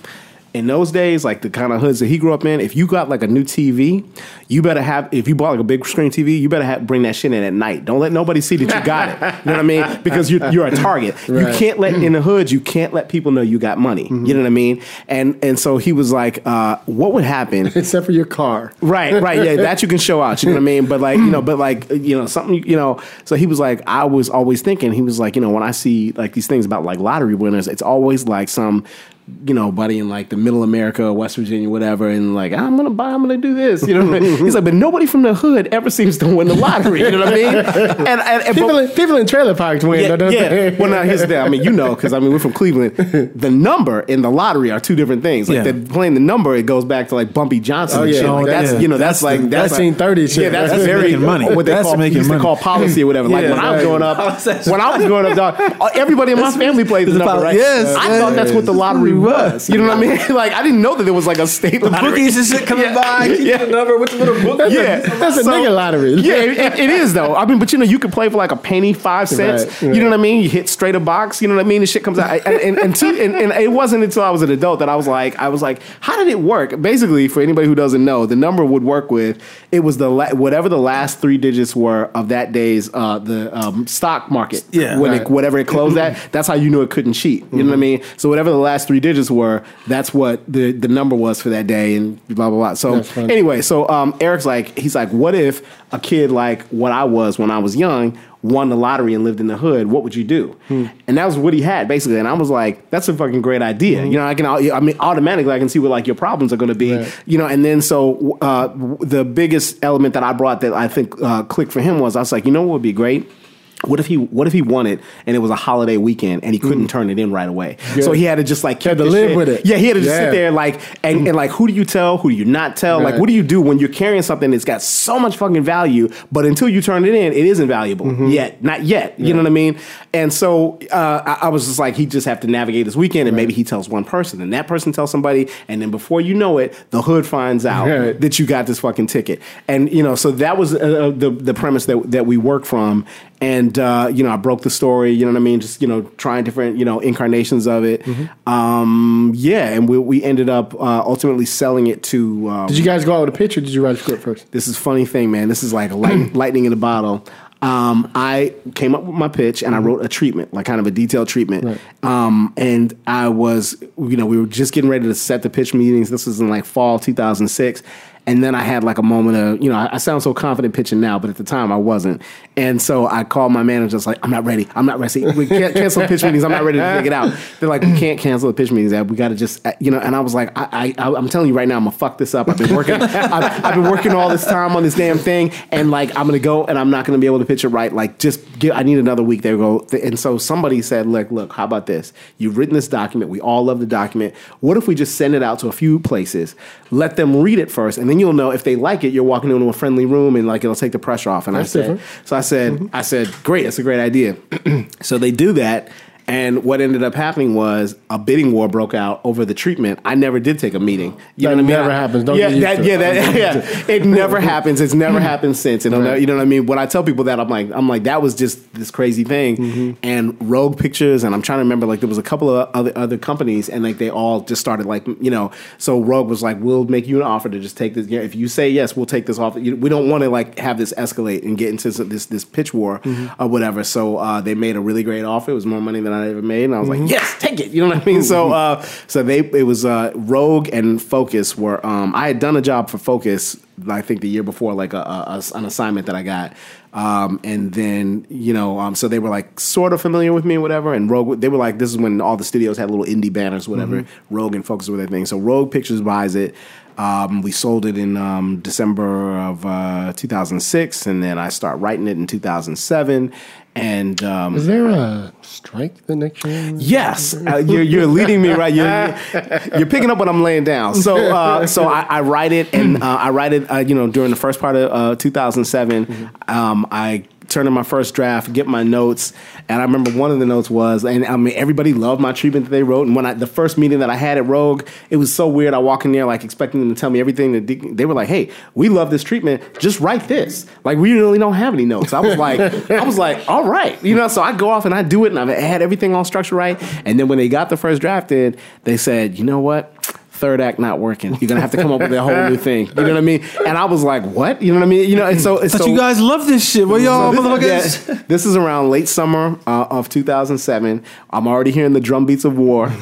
in those days, like the kind of hoods that he grew up in, if you got like a new T V, you better have, if you bought like a big screen T V, you better have, bring that shit in at night. Don't let nobody see that you got it. You know what I mean? Because you're, you're a target. Right. You can't let, in the hood, you can't let people know you got money. Mm-hmm. You know what I mean? And and so he was like, uh, what would happen? Except for your car. Right, right. Yeah, that you can show out. You know what I mean? But like, you know, but like, you know, something, you know, so he was like, I was always thinking, he was like, you know, when I see like these things about like lottery winners, it's always like some, you know, buddy in like the middle America, West Virginia, whatever, and like, I'm gonna buy, I'm gonna do this, you know what I mean? He's like, but nobody from the hood ever seems to win the lottery, you know what I mean? And, and, and people, but, in, people in trailer parks win, yeah, don't yeah. they? Well, now here's the thing. I mean, you know, because I mean, we're from Cleveland. The number and the lottery are two different things. Like, yeah. playing the number, it goes back to like Bumpy Johnson. Oh and yeah, shit. Like, that's, yeah. you know, that's, that's like that's nineteen thirty shit. Yeah, that's, that's very making money. What they that's call, making used money. to call policy or whatever. Like yeah, when I was right. growing up, when I was growing up, dog, everybody in my family played the number, right? Yes, I thought that's what the lottery was. You know what I mean? Like I didn't know that there was like a state the lottery. bookies and shit coming yeah. by, keep yeah. the number with the little book. That's yeah, a, that's a so, nigga lottery. Yeah, it, it is though. I mean, but you know, you could play for like a penny, five cents. Right, you right. know what I mean? You hit straight a box. You know what I mean? The shit comes out, and and, and, to, and and it wasn't until I was an adult that I was like, I was like, how did it work? Basically, for anybody who doesn't know, the number would work with it was the la- whatever the last three digits were of that day's uh, the um, stock market. Yeah, when right. it, whatever it closed at, that's how you knew it couldn't cheat. You mm-hmm. know what I mean? So whatever the last three digits were, that's what the the number was for that day, and blah blah blah. So anyway, so um, Eric's like, he's like, what if a kid like what I was when I was young won the lottery and lived in the hood? What would you do? Hmm. And that was what he had basically. And I was like, that's a fucking great idea. Hmm. You know, I can, I mean, automatically I can see what like your problems are going to be. Right. You know, and then so uh, the biggest element that I brought that I think uh, clicked for him was I was like, you know what would be great? What if he What if he won it and it was a holiday weekend and he couldn't mm. turn it in right away? Good. So he had to just like had to live shit. with it. Yeah, he had to just yeah. sit there like and, and like who do you tell? Who do you not tell? Right. Like what do you do when you're carrying something that's got so much fucking value, but until you turn it in, it isn't valuable mm-hmm. yet, not yet. You yeah. know what I mean? And so uh, I, I was just like, he just have to navigate this weekend, and right. maybe he tells one person, and that person tells somebody, and then before you know it, the hood finds out right. that you got this fucking ticket. And you know, so that was uh, the the premise that that we worked from. And, uh, you know, I broke the story, you know what I mean? Just, you know, trying different, you know, incarnations of it. Mm-hmm. Um, yeah, and we, we ended up uh, ultimately selling it to... Um, did you guys go out with a pitch or did you write the script first? This is a funny thing, man. This is like light, lightning in a bottle. Um, I came up with my pitch and I wrote a treatment, like kind of a detailed treatment. Right. Um, and I was, you know, we were just getting ready to set the pitch meetings. This was in like fall two thousand six. And then I had like a moment of, you know, I, I sound so confident pitching now, but at the time I wasn't. And so I called my manager, just like, I'm not ready. I'm not ready. We can't cancel pitch meetings. I'm not ready to take it out. They're like, we can't cancel the pitch meetings. We got to just, you know, and I was like, I, I, I'm telling you right now, I'm going to fuck this up. I've been working, I've, I've been working all this time on this damn thing. And like, I'm going to go and I'm not going to be able to pitch it right. Like, just give, I need another week. There we go. And so somebody said, look, look, how about this? You've written this document. We all love the document. What if we just send it out to a few places, let them read it first, and then you'll know if they like it, you're walking into a friendly room and like it'll take the pressure off. And that's I said, different. so I said, mm-hmm. I said, great, that's a great idea. So they do that. And what ended up happening was a bidding war broke out over the treatment. I never did take a meeting. You that know what never I mean? happens. Don't yeah, get that, used yeah, to that, yeah. It never happens. It's never happened since. You know, right. you know what I mean? When I tell people that, I'm like, I'm like, that was just this crazy thing. Mm-hmm. And Rogue Pictures, and I'm trying to remember, like there was a couple of other other companies, and like they all just started like, you know. So Rogue was like, we'll make you an offer to just take this. Yeah, if you say yes, we'll take this offer. We don't want to like have this escalate and get into this this pitch war mm-hmm. or whatever. So uh, they made a really great offer. It was more money than I ever made, and I was like, yes, take it. You know what I mean? So, uh, so they it was uh, Rogue and Focus were. Um, I had done a job for Focus, I think the year before, like a, a, an assignment that I got, um, and then you know, um, so they were like sort of familiar with me, or whatever. And Rogue, they were like, this is when all the studios had little indie banners, whatever. Mm-hmm. Rogue and Focus were their thing. So Rogue Pictures buys it. Um, we sold it in um, December of uh, two thousand six, and then I start writing it in two thousand seven. And um, is there a strike the next year? Yes, uh, you're, you're leading me right. You're, you're picking up what I'm laying down. So, uh, so I, I write it, and uh, I write it. Uh, you know, during the first part of uh, two thousand seven, mm-hmm. um, I turn in my first draft, get my notes, and I remember one of the notes was, and I mean, everybody loved my treatment that they wrote. And when I, the first meeting that I had at Rogue, it was so weird. I walk in there like expecting them to tell me everything. That they, they were like, "Hey, we love this treatment. Just write this." Like we really don't have any notes. I was like, I was like, all right, you know. So I go off and I do it, and I had everything all structured right. And then when they got the first draft in, they said, "You know what? third act not working. You're gonna have to come up with a whole new thing. You know what I mean? And I was like, what? You know what I mean? You know, and so, But so you guys love this shit. What y'all so motherfuckers? this, yeah, this is around late summer uh, of two thousand seven. I'm already hearing the drum beats of war.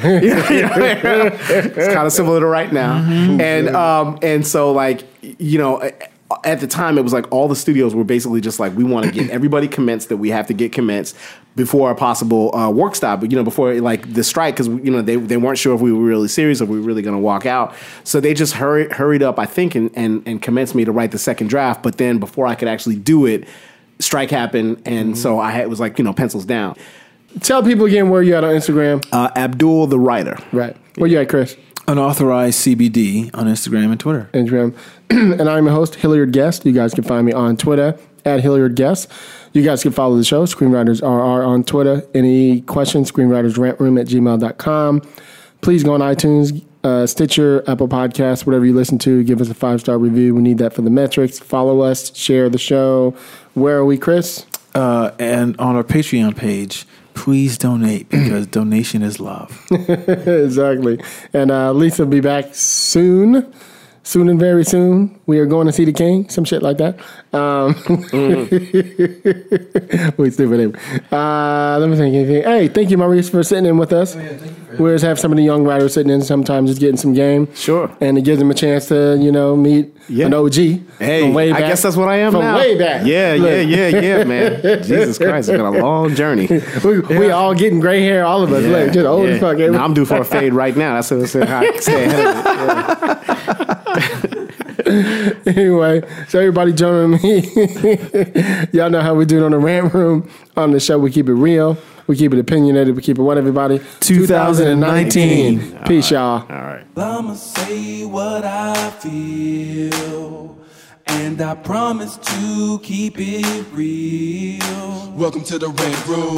It's kind of similar to right now. Mm-hmm. And um, and so like, you know, at the time it was like all the studios were basically just like, we want to get everybody commenced that we have to get commenced before a possible uh, work stop, but you know, before like the strike, because you know they they weren't sure if we were really serious, if we were really going to walk out. So they just hurried hurried up, I think, and, and and commenced me to write the second draft. But then before I could actually do it, strike happened, and mm-hmm. so I had, it was like, you know, pencils down. Tell people again where you at on Instagram. Uh, Abdul the Writer. Right. Where you at, Chris? Unauthorized C B D on Instagram and Twitter. Instagram. And I'm your host, Hilliard Guest. You guys can find me on Twitter at Hilliard Guest. You guys can follow the show, Screenwriters R R on Twitter. Any questions, screenwritersrantroom at gmail dot com. Please go on iTunes, uh, Stitcher, Apple Podcasts, whatever you listen to. Give us a five-star review. We need that for the metrics. Follow us, share the show. Where are we, Chris? Uh, and on our Patreon page, please donate, because donation is love. Exactly. And uh, Lisa will be back soon. Soon and very soon, we are going to see the King, some shit like that. Um, mm. Wait, stupid name. Uh, let me think. Anything. Hey, thank you, Maurice, for sitting in with us. Oh, yeah, thank you for we always have some of the young writers sitting in, sometimes just getting some game. Sure. And it gives them a chance to, you know, meet yeah. an O G. Hey, from way back, I guess that's what I am from now. From way back. Yeah, Look. yeah, yeah, yeah, man. Jesus Christ, it's been a long journey. we, we yeah. all getting gray hair, all of us. Yeah. Look, just old yeah. as fuck. No, I'm due for a fade right now. That's what I said. How I can stay ahead of it. Yeah. Anyway, so everybody joining me. Y'all know how we do it on the Rant Room. On the show, we keep it real. We keep it opinionated. We keep it what, everybody? twenty nineteen. Peace, y'all. All right. I'ma say what I feel, and I promise to keep it real. Welcome to the Rant Room.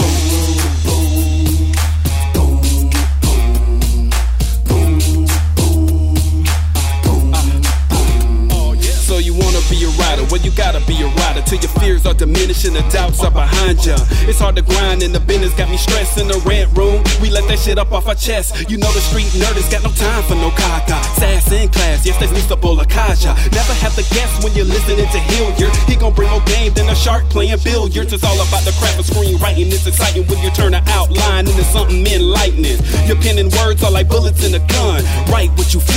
So you wanna be a rider, well you gotta be a rider till your fears are diminished and the doubts are behind ya. It's hard to grind and the business got me stressed in the Rant Room. We let that shit up off our chest. You know the street nerd has got no time for no caca. Sass in class, yes that's Mister Bolakaja. Never have to guess when you're listening to Hilliard. He gon' bring more game than a shark playing billiards. It's all about the craft of screenwriting. It's exciting when you turn an outline into something enlightening. Your pen and words are like bullets in a gun. Write what you